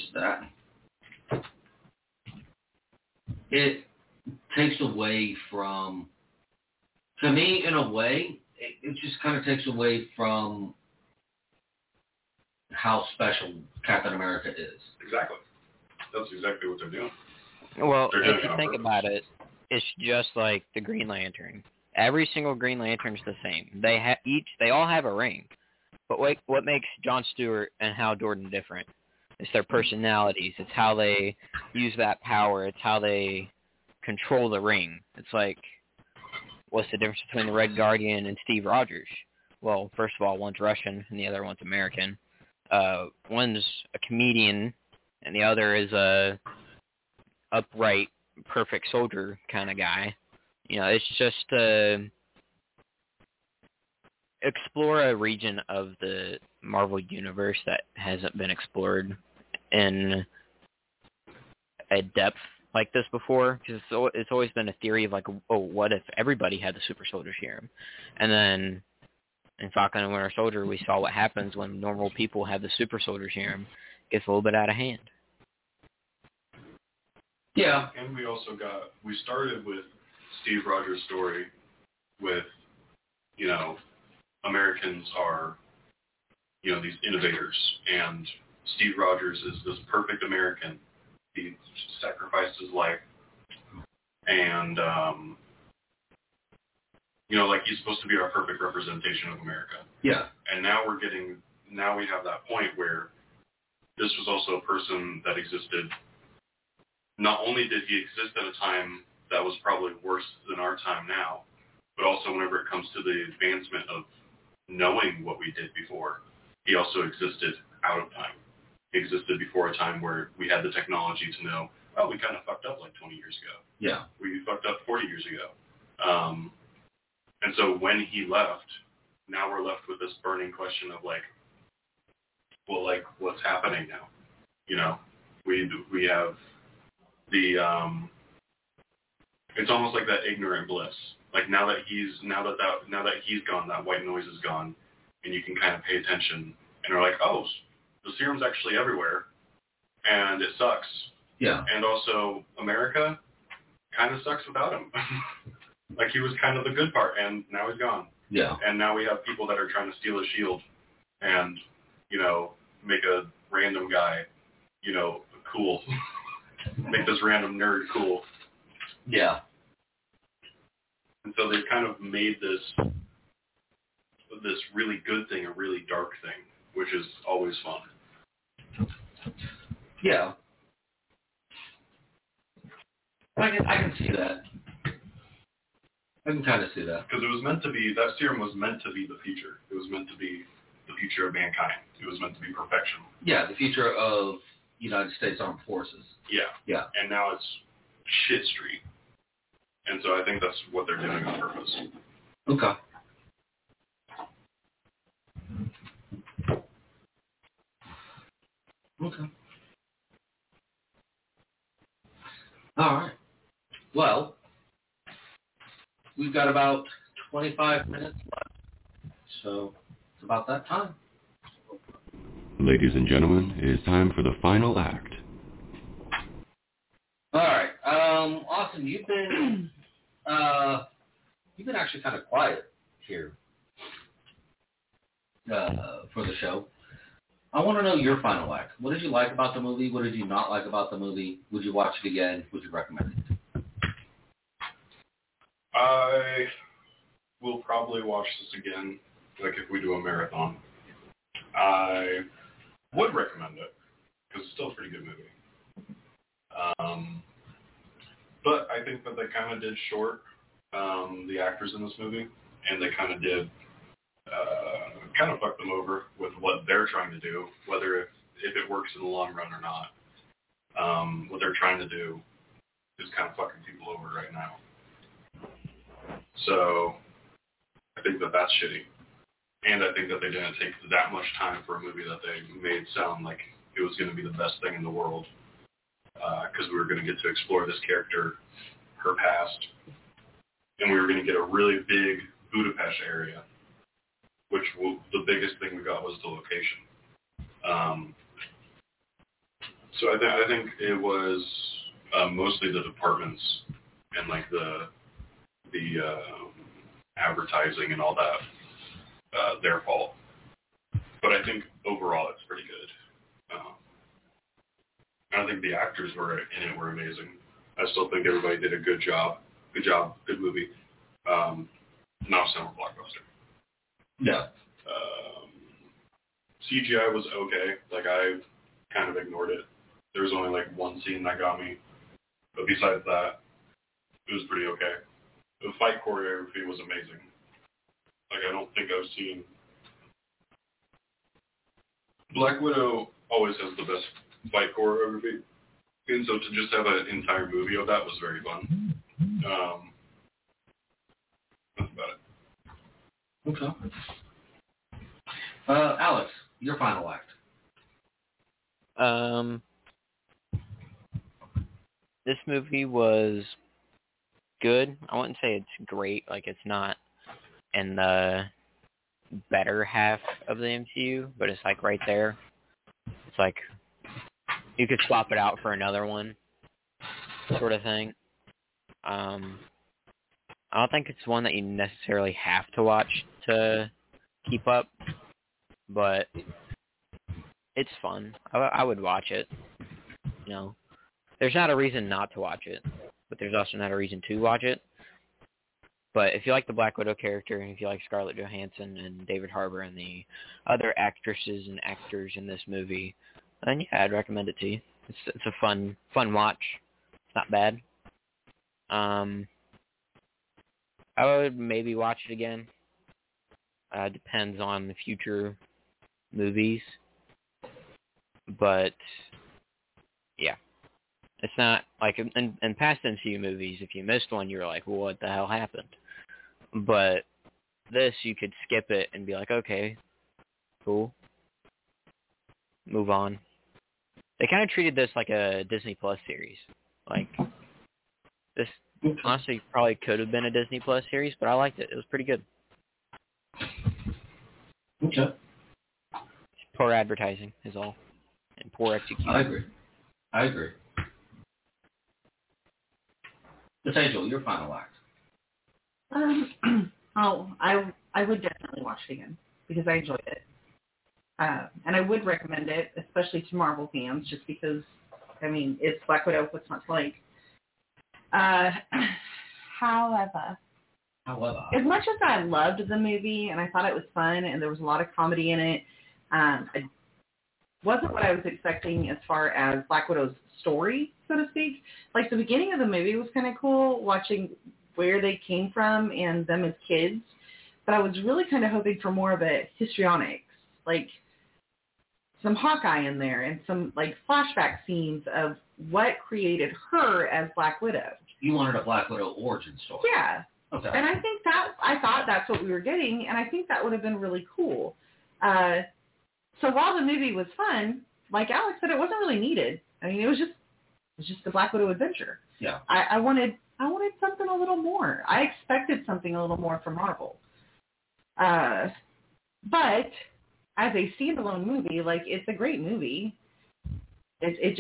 it takes away from, to me, in a way, it just kind of takes away from how special Captain America is. Exactly. That's exactly what they're doing. Well, They're doing if it you on think purpose. about it, it's just like the Green Lantern. Every single Green Lantern's the same. They all have a ring. But what makes Jon Stewart and Hal Jordan different? It's their personalities. It's how they use that power. It's how they control the ring. It's like, what's the difference between the Red Guardian and Steve Rogers? Well, first of all, one's Russian and the other one's American. One's a comedian and the other is a upright, perfect soldier kind of guy. You know, it's just explore a region of the Marvel Universe that hasn't been explored in a depth like this before. Because it's always been a theory of like, oh, what if everybody had the super soldier serum? And then in Falcon and Winter Soldier, we saw what happens when normal people have the super soldier serum. It gets a little bit out of hand. Yeah. And we started with Steve Rogers' story with, Americans are, these innovators, and Steve Rogers is this perfect American. He sacrificed his life, and, he's supposed to be our perfect representation of America. Yeah. And now we have that point where this was also a person that existed. Not only did he exist at a time that was probably worse than our time now, but also whenever it comes to the advancement of knowing what we did before, he also existed out of time. He existed before a time where we had the technology to know, oh, we kind of fucked up like 20 years ago. Yeah. We fucked up 40 years ago. And so when he left, now we're left with this burning question of what's happening now? We have the it's almost like that ignorant bliss. Like now that he's gone, that white noise is gone, and you can kind of pay attention, and you're like, oh, the serum's actually everywhere, and it sucks. Yeah. And also America kind of sucks without him. Like he was kind of the good part, and now he's gone. Yeah. And now we have people that are trying to steal his shield, and make a random guy, cool. Make this random nerd cool. Yeah. And so they've kind of made this really good thing a really dark thing, which is always fun. Yeah. I can see that. I can kind of see that. Because that serum was meant to be the future. It was meant to be the future of mankind. It was meant to be perfection. Yeah, the future of United States Armed Forces. Yeah. Yeah. And now it's shit street. And so I think that's what they're doing on purpose. Okay. Okay. All right. Well, we've got about 25 minutes left, so it's about that time. Ladies and gentlemen, it is time for the final act. All right. Austin, you've been actually kind of quiet here for the show. I want to know your final act. What did you like about the movie? What did you not like about the movie? Would you watch it again? Would you recommend it? I will probably watch this again, like if we do a marathon. I would recommend it, because it's still a pretty good movie. But I think that they kind of did short the actors in this movie, and they kind of did kind of fuck them over with what they're trying to do, whether if it works in the long run or not. What they're trying to do is kind of fucking people over right now. So I think that that's shitty. And I think that they didn't take that much time for a movie that they made sound like it was going to be the best thing in the world. Because we were going to get to explore this character, her past, and we were going to get a really big Budapest area, which the biggest thing we got was the location. So I think it was mostly the departments and like the advertising and all that, their fault. But I think overall it's pretty good. I think the actors were in it were amazing. I still think everybody did a good job. Good movie. Not a summer blockbuster. Yeah. CGI was okay. Like, I kind of ignored it. There was only like one scene that got me. But besides that, it was pretty okay. The fight choreography was amazing. Like, I don't think I've seen... Black Widow always has the best fight choreography. And so to just have an entire movie of that was very fun. That's about it. Okay. Alex, your final act. This movie was good. I wouldn't say it's great. Like, it's not in the better half of the MCU, but it's like right there. It's like you could swap it out for another one, sort of thing. I don't think it's one that you necessarily have to watch to keep up, but it's fun. I would watch it. You know, there's not a reason not to watch it, but there's also not a reason to watch it. But if you like the Black Widow character, and if you like Scarlett Johansson and David Harbour and the other actresses and actors in this movie, then yeah, I'd recommend it to you. It's a fun watch. It's not bad. I would maybe watch it again. Depends on the future movies. But yeah, it's not like in past MCU movies, if you missed one, you're like, well, what the hell happened? But this, you could skip it and be like, okay, cool, move on. They kind of treated this like a Disney Plus series. Like, this honestly probably could have been a Disney Plus series, but I liked it. It was pretty good. Okay. Poor advertising is all, and poor execution. I agree. Miss Angel, your final act. I would definitely watch it again because I enjoyed it. And I would recommend it, especially to Marvel fans, just because, I mean, it's Black Widow, what's not to like. However, as much as I loved the movie and I thought it was fun and there was a lot of comedy in it, it wasn't what I was expecting as far as Black Widow's story, so to speak. Like, the beginning of the movie was kind of cool, watching where they came from and them as kids, but I was really kind of hoping for more of a histrionics, like some Hawkeye in there and some like flashback scenes of what created her as Black Widow. You wanted a Black Widow origin story. Yeah. Okay. And I thought that's what we were getting, and I think that would have been really cool. So while the movie was fun, like Alex said, it wasn't really needed. I mean, it was just a Black Widow adventure. Yeah. I wanted something a little more. I expected something a little more from Marvel. But as a standalone movie, like, it's a great movie. It's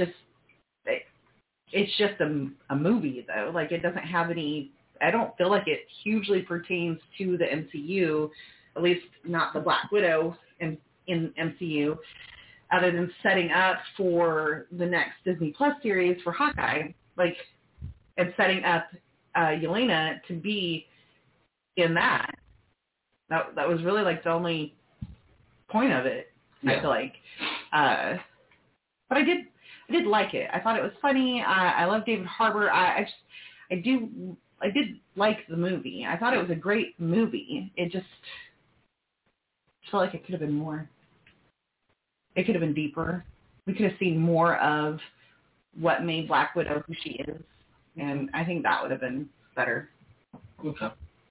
just a movie, though. Like, it doesn't have any. I don't feel like it hugely pertains to the MCU, at least not the Black Widow in MCU, other than setting up for the next Disney Plus series for Hawkeye, like, and setting up Yelena to be in that. That was really like the only point of it. Yeah. I feel like, but I did like it. I thought it was funny. I love David Harbour. I do like the movie. I thought it was a great movie. It just felt like it could have been more. It could have been deeper. We could have seen more of what made Black Widow who she is, and I think that would have been better. Okay.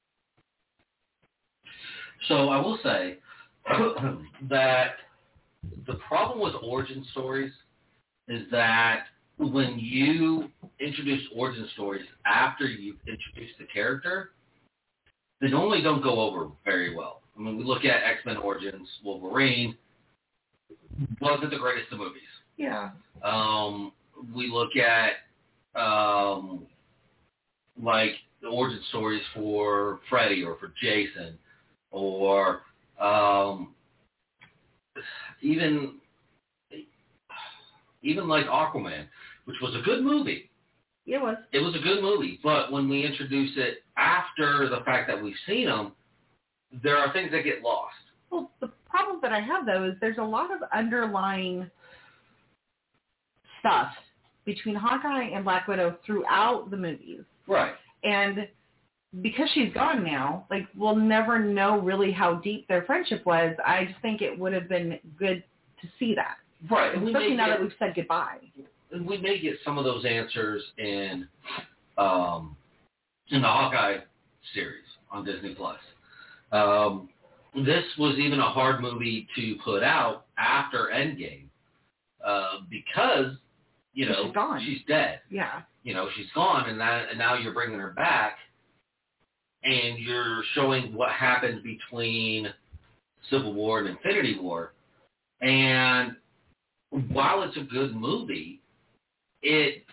So I will say that the problem with origin stories is that when you introduce origin stories after you've introduced the character, they normally don't go over very well. I mean, we look at X-Men Origins, Wolverine, wasn't the greatest of movies. Yeah. We look at, like, the origin stories for Freddy or for Jason, or even like Aquaman, which was a good movie. It was. It was a good movie, but when we introduce it after the fact that we've seen them, there are things that get lost. Well, the problem that I have, though, is there's a lot of underlying stuff between Hawkeye and Black Widow throughout the movies. Right. And because she's gone now, like, we'll never know really how deep their friendship was. I just think it would have been good to see that. Right. And especially now that we've said goodbye. And we may get some of those answers in the Hawkeye series on Disney+. This was even a hard movie to put out after Endgame because, you know, she's gone. She's dead. Yeah. You know, she's gone, and now you're bringing her back, and you're showing what happened between Civil War and Infinity War. And while it's a good movie, it's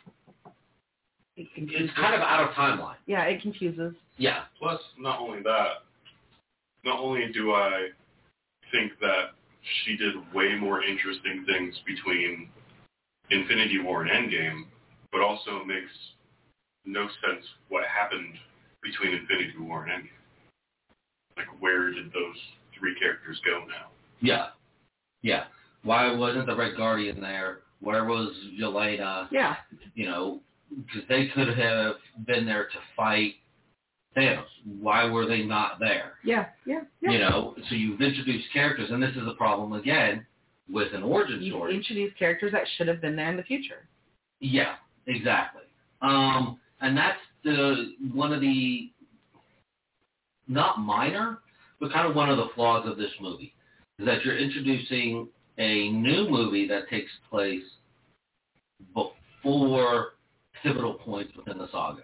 kind of out of timeline. Yeah, it confuses. Yeah. Plus, not only that, not only do I think that she did way more interesting things between Infinity War and Endgame, but also makes no sense what happened between Infinity War and Endgame. Like, where did those three characters go now? Yeah. Yeah. Why wasn't the Red Guardian there? Where was Yelena? Yeah. You know, because they could have been there to fight Thanos. Why were they not there? Yeah. You know, so you've introduced characters, and this is a problem, again, with an origin story. You introduced characters that should have been there in the future. Yeah, exactly. And that's one of the, not minor, but kind of one of the flaws of this movie, is that you're introducing a new movie that takes place before pivotal points within the saga.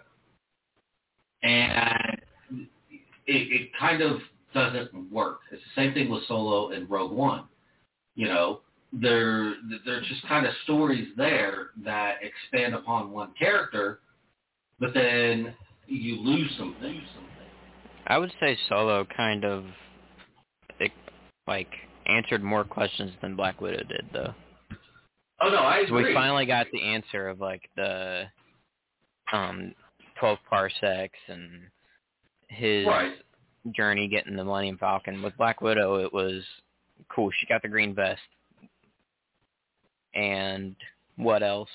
And it kind of doesn't work. It's the same thing with Solo and Rogue One. You know, they're just kind of stories there that expand upon one character, but then you lose something. I would say Solo kind of, answered more questions than Black Widow did, though. Oh, no, I agree. We finally got the answer of, the 12 parsecs and his journey getting the Millennium Falcon. With Black Widow, it was cool. She got the green vest. And what else?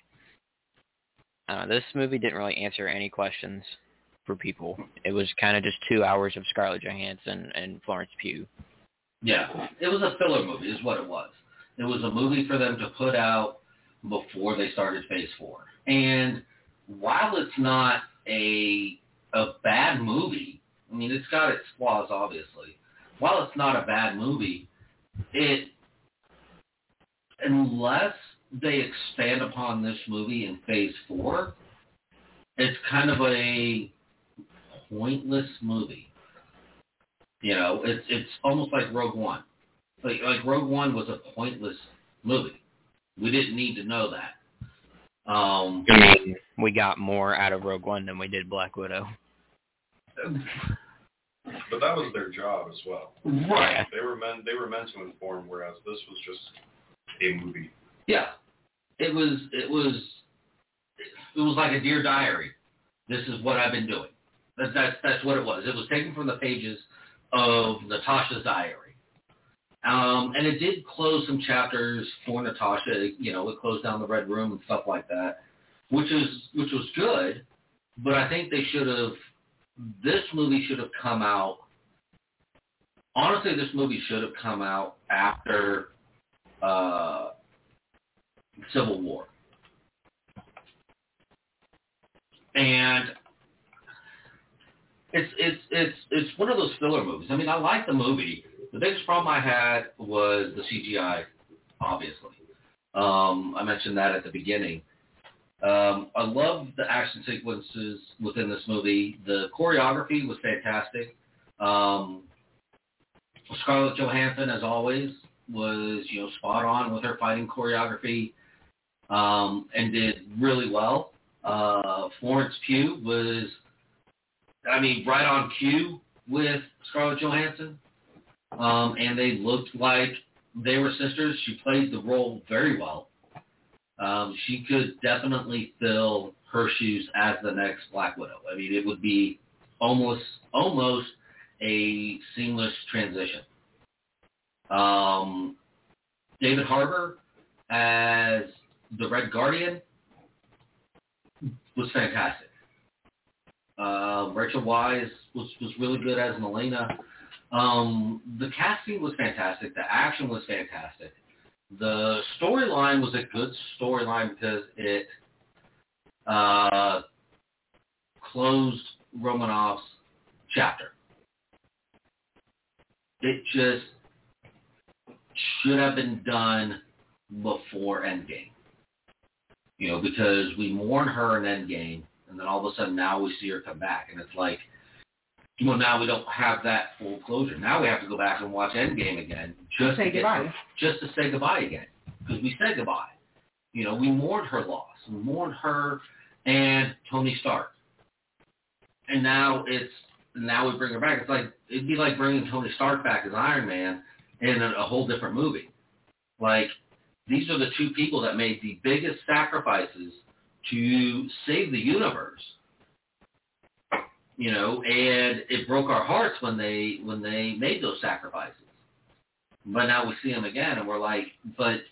This movie didn't really answer any questions for people. It was kind of just 2 hours of Scarlett Johansson and Florence Pugh. Yeah, it was a filler movie is what it was. It was a movie for them to put out before they started Phase 4. And while it's not a bad movie, I mean, it's got its flaws, obviously. While it's not a bad movie, unless they expand upon this movie in Phase 4, it's kind of a pointless movie. You know, it's almost like Rogue One. Like Rogue One was a pointless movie. We didn't need to know that. We got more out of Rogue One than we did Black Widow. But that was their job as well. Right. They were meant to inform, whereas this was just a movie. Yeah. It was like a Dear Diary. This is what I've been doing. That's what it was. It was taken from the pages of Natasha's diary. And it did close some chapters for Natasha. You know, it closed down the Red Room and stuff like that, which was good. But I think they should have. This movie should have come out. Honestly, this movie should have come out after Civil War. And it's one of those filler movies. I mean, I like the movie. The biggest problem I had was the CGI, obviously. I mentioned that at the beginning. I love the action sequences within this movie. The choreography was fantastic. Scarlett Johansson, as always, was spot on with her fighting choreography, and did really well. Florence Pugh was, right on cue with Scarlett Johansson, and they looked like they were sisters. She played the role very well. She could definitely fill her shoes as the next Black Widow. I mean, it would be almost a seamless transition. David Harbour as the Red Guardian was fantastic. Rachel Weisz was really good as Melina. The casting was fantastic. The action was fantastic. The storyline was a good storyline because it closed Romanoff's chapter. It just should have been done before Endgame. Because we mourn her in Endgame, and then all of a sudden now we see her come back, and it's like, now we don't have that full closure. Now we have to go back and watch Endgame again just to say goodbye again, because we said goodbye. We mourned her loss. We mourned her and Tony Stark, and now we bring her back. It's like it'd be like bringing Tony Stark back as Iron Man in a whole different movie. Like, these are the two people that made the biggest sacrifices to save the universe. And it broke our hearts when they made those sacrifices. But now we see them again, and we're like, but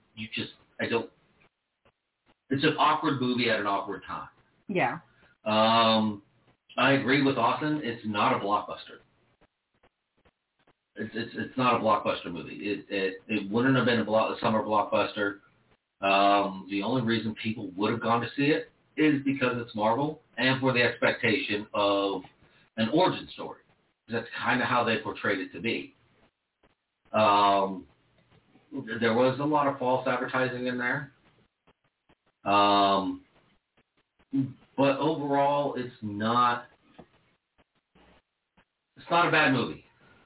it's an awkward movie at an awkward time. Yeah. I agree with Austin. It's not a blockbuster. It's not a blockbuster movie. It wouldn't have been a summer blockbuster. The only reason people would have gone to see it is because it's Marvel and for the expectation of an origin story. That's kind of how they portrayed it to be. There was a lot of false advertising in there. But overall, it's not a bad movie.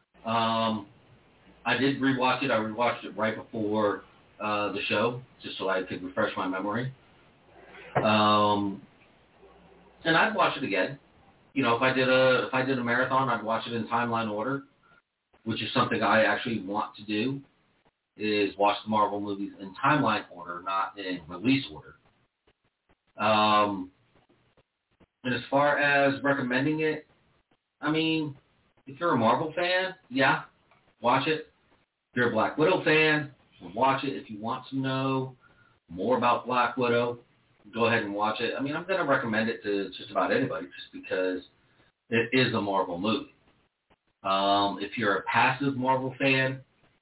I did rewatch it. I rewatched it right before the show, just so I could refresh my memory. And I'd watch it again. If I did a marathon, I'd watch it in timeline order, which is something I actually want to do, is watch the Marvel movies in timeline order, not in release order. And as far as recommending it, if you're a Marvel fan, yeah, watch it. If you're a Black Widow fan, watch it. If you want to know more about Black Widow, go ahead and watch it. I'm going to recommend it to just about anybody just because it is a Marvel movie. If you're a passive Marvel fan,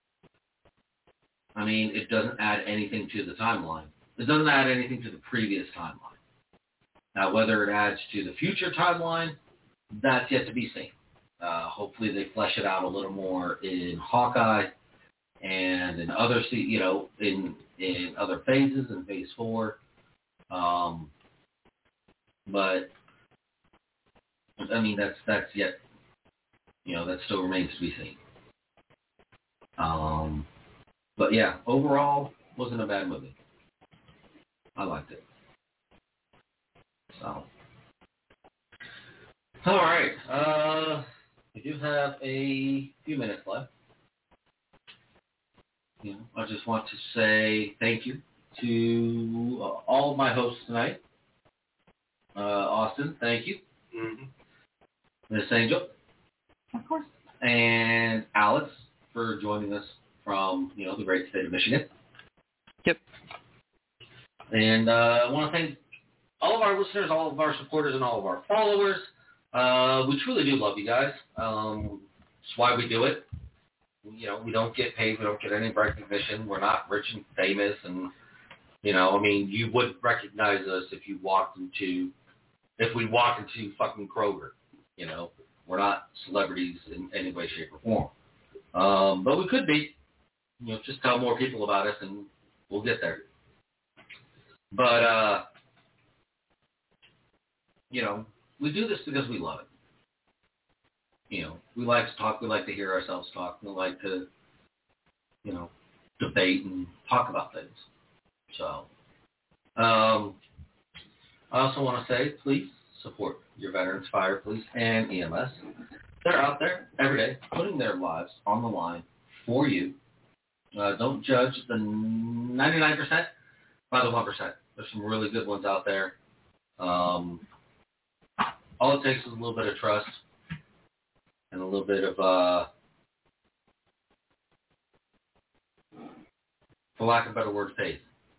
it doesn't add anything to the timeline. It doesn't add anything to the previous timeline. Now, whether it adds to the future timeline, that's yet to be seen. Hopefully they flesh it out a little more in Hawkeye and in other, in other phases, in Phase 4. But that's yet, that still remains to be seen. But yeah, overall, wasn't a bad movie. I liked it. So, all right. We do have a few minutes left. I just want to say thank you to all of my hosts tonight. Austin, thank you. Mm-hmm. Miss Angel. Of course. And Alex for joining us from, the great state of Michigan. Yep. And I want to thank all of our listeners, all of our supporters, and all of our followers. We truly do love you guys. That's why we do it. You know, we don't get paid. We don't get any recognition. We're not rich and famous. And, you know, I mean, you wouldn't recognize us if we walked into fucking Kroger. You know, we're not celebrities in any way, shape, or form. But we could be. You know, just tell more people about us and we'll get there. But, you know, we do this because we love it. You know, we like to talk. We like to hear ourselves talk. We like to, you know, debate and talk about things. So, I also want to say, please support your Veterans Fire Police and EMS. They're out there every day putting their lives on the line for you. Don't judge the 99% by the 1%. There's some really good ones out there. All it takes is a little bit of trust and a little bit of, for lack of a better word, faith.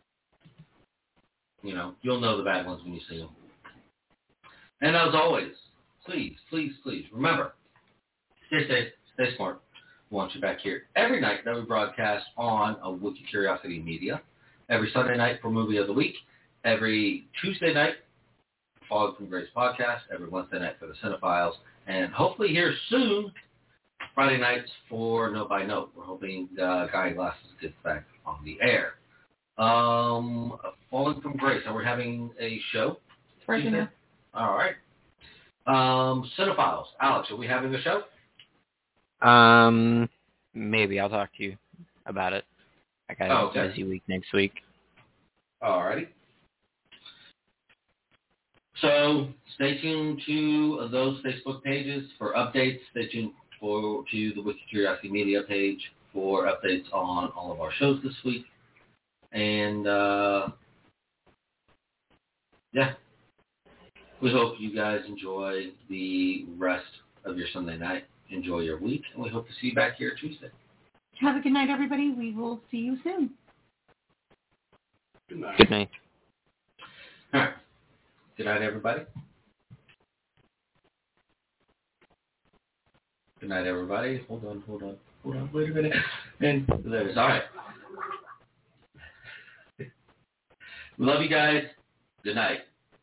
You know, you'll know the bad ones when you see them. And as always, please, please, please, remember, stay safe, stay smart. We want you back here every night that we broadcast on a Wiki Curiosity Media. Every Sunday night for Movie of the Week. Every Tuesday night, Falling from Grace podcast. Every Wednesday night for the Cinephiles. And hopefully here soon, Friday nights for Note by Note. We're hoping Guy Glasses gets back on the air. Falling from Grace. And we're having a show. Right now. All right. Cinephiles. Alex, are we having a show? Maybe I'll talk to you about it. I got a busy week next week. All righty. So stay tuned to those Facebook pages for updates. Stay tuned to the Wiki Curiosity Media page for updates on all of our shows this week. And, yeah, we hope you guys enjoy the rest of your Sunday night. Enjoy your week, and we hope to see you back here Tuesday. Have a good night, everybody. We will see you soon. Good night. Good night. All right. Good night, everybody. Good night, everybody. Hold on. Wait a minute. And there it is. All right. We love you guys. Good night.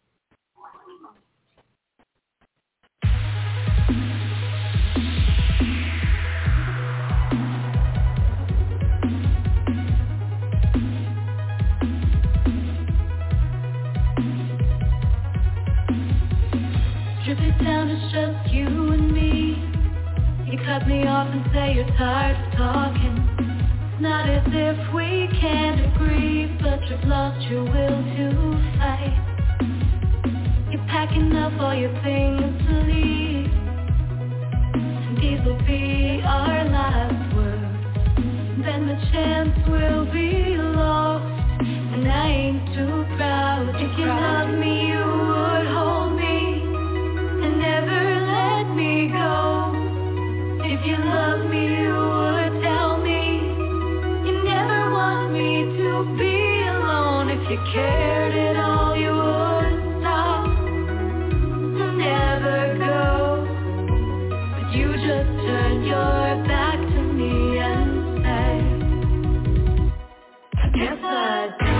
Strip it down, it's just you and me. You cut me off and say you're tired of talking. It's not as if we can't agree, but you've lost your will to fight. You're packing up all your things to leave, and these will be our last words. Then the chance will be lost, and I ain't too proud. If you love me, you would hold me and never let me go. If you love me, you would tell me you never want me to be alone. If you cared at all, you would stop and never go. But you just turn your back to me and say, I guess I do.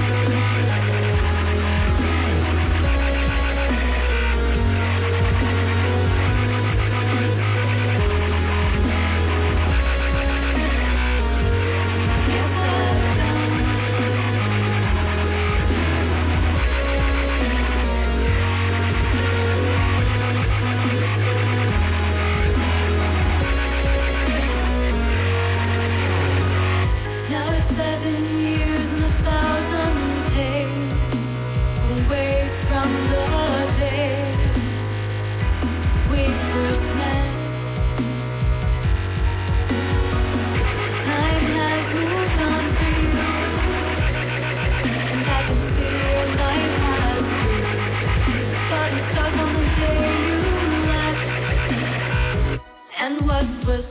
And what was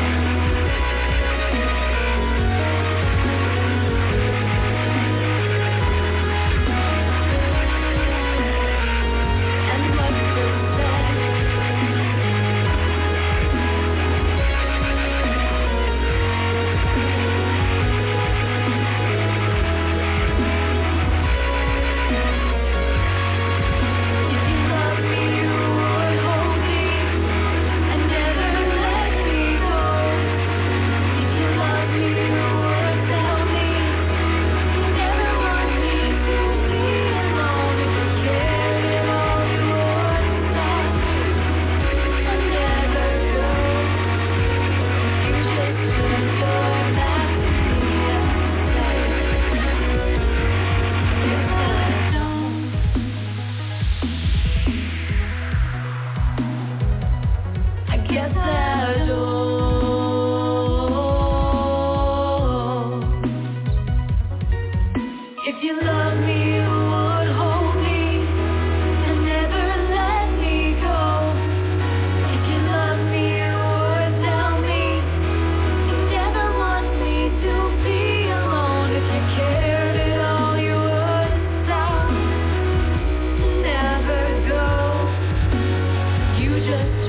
said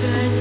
strength.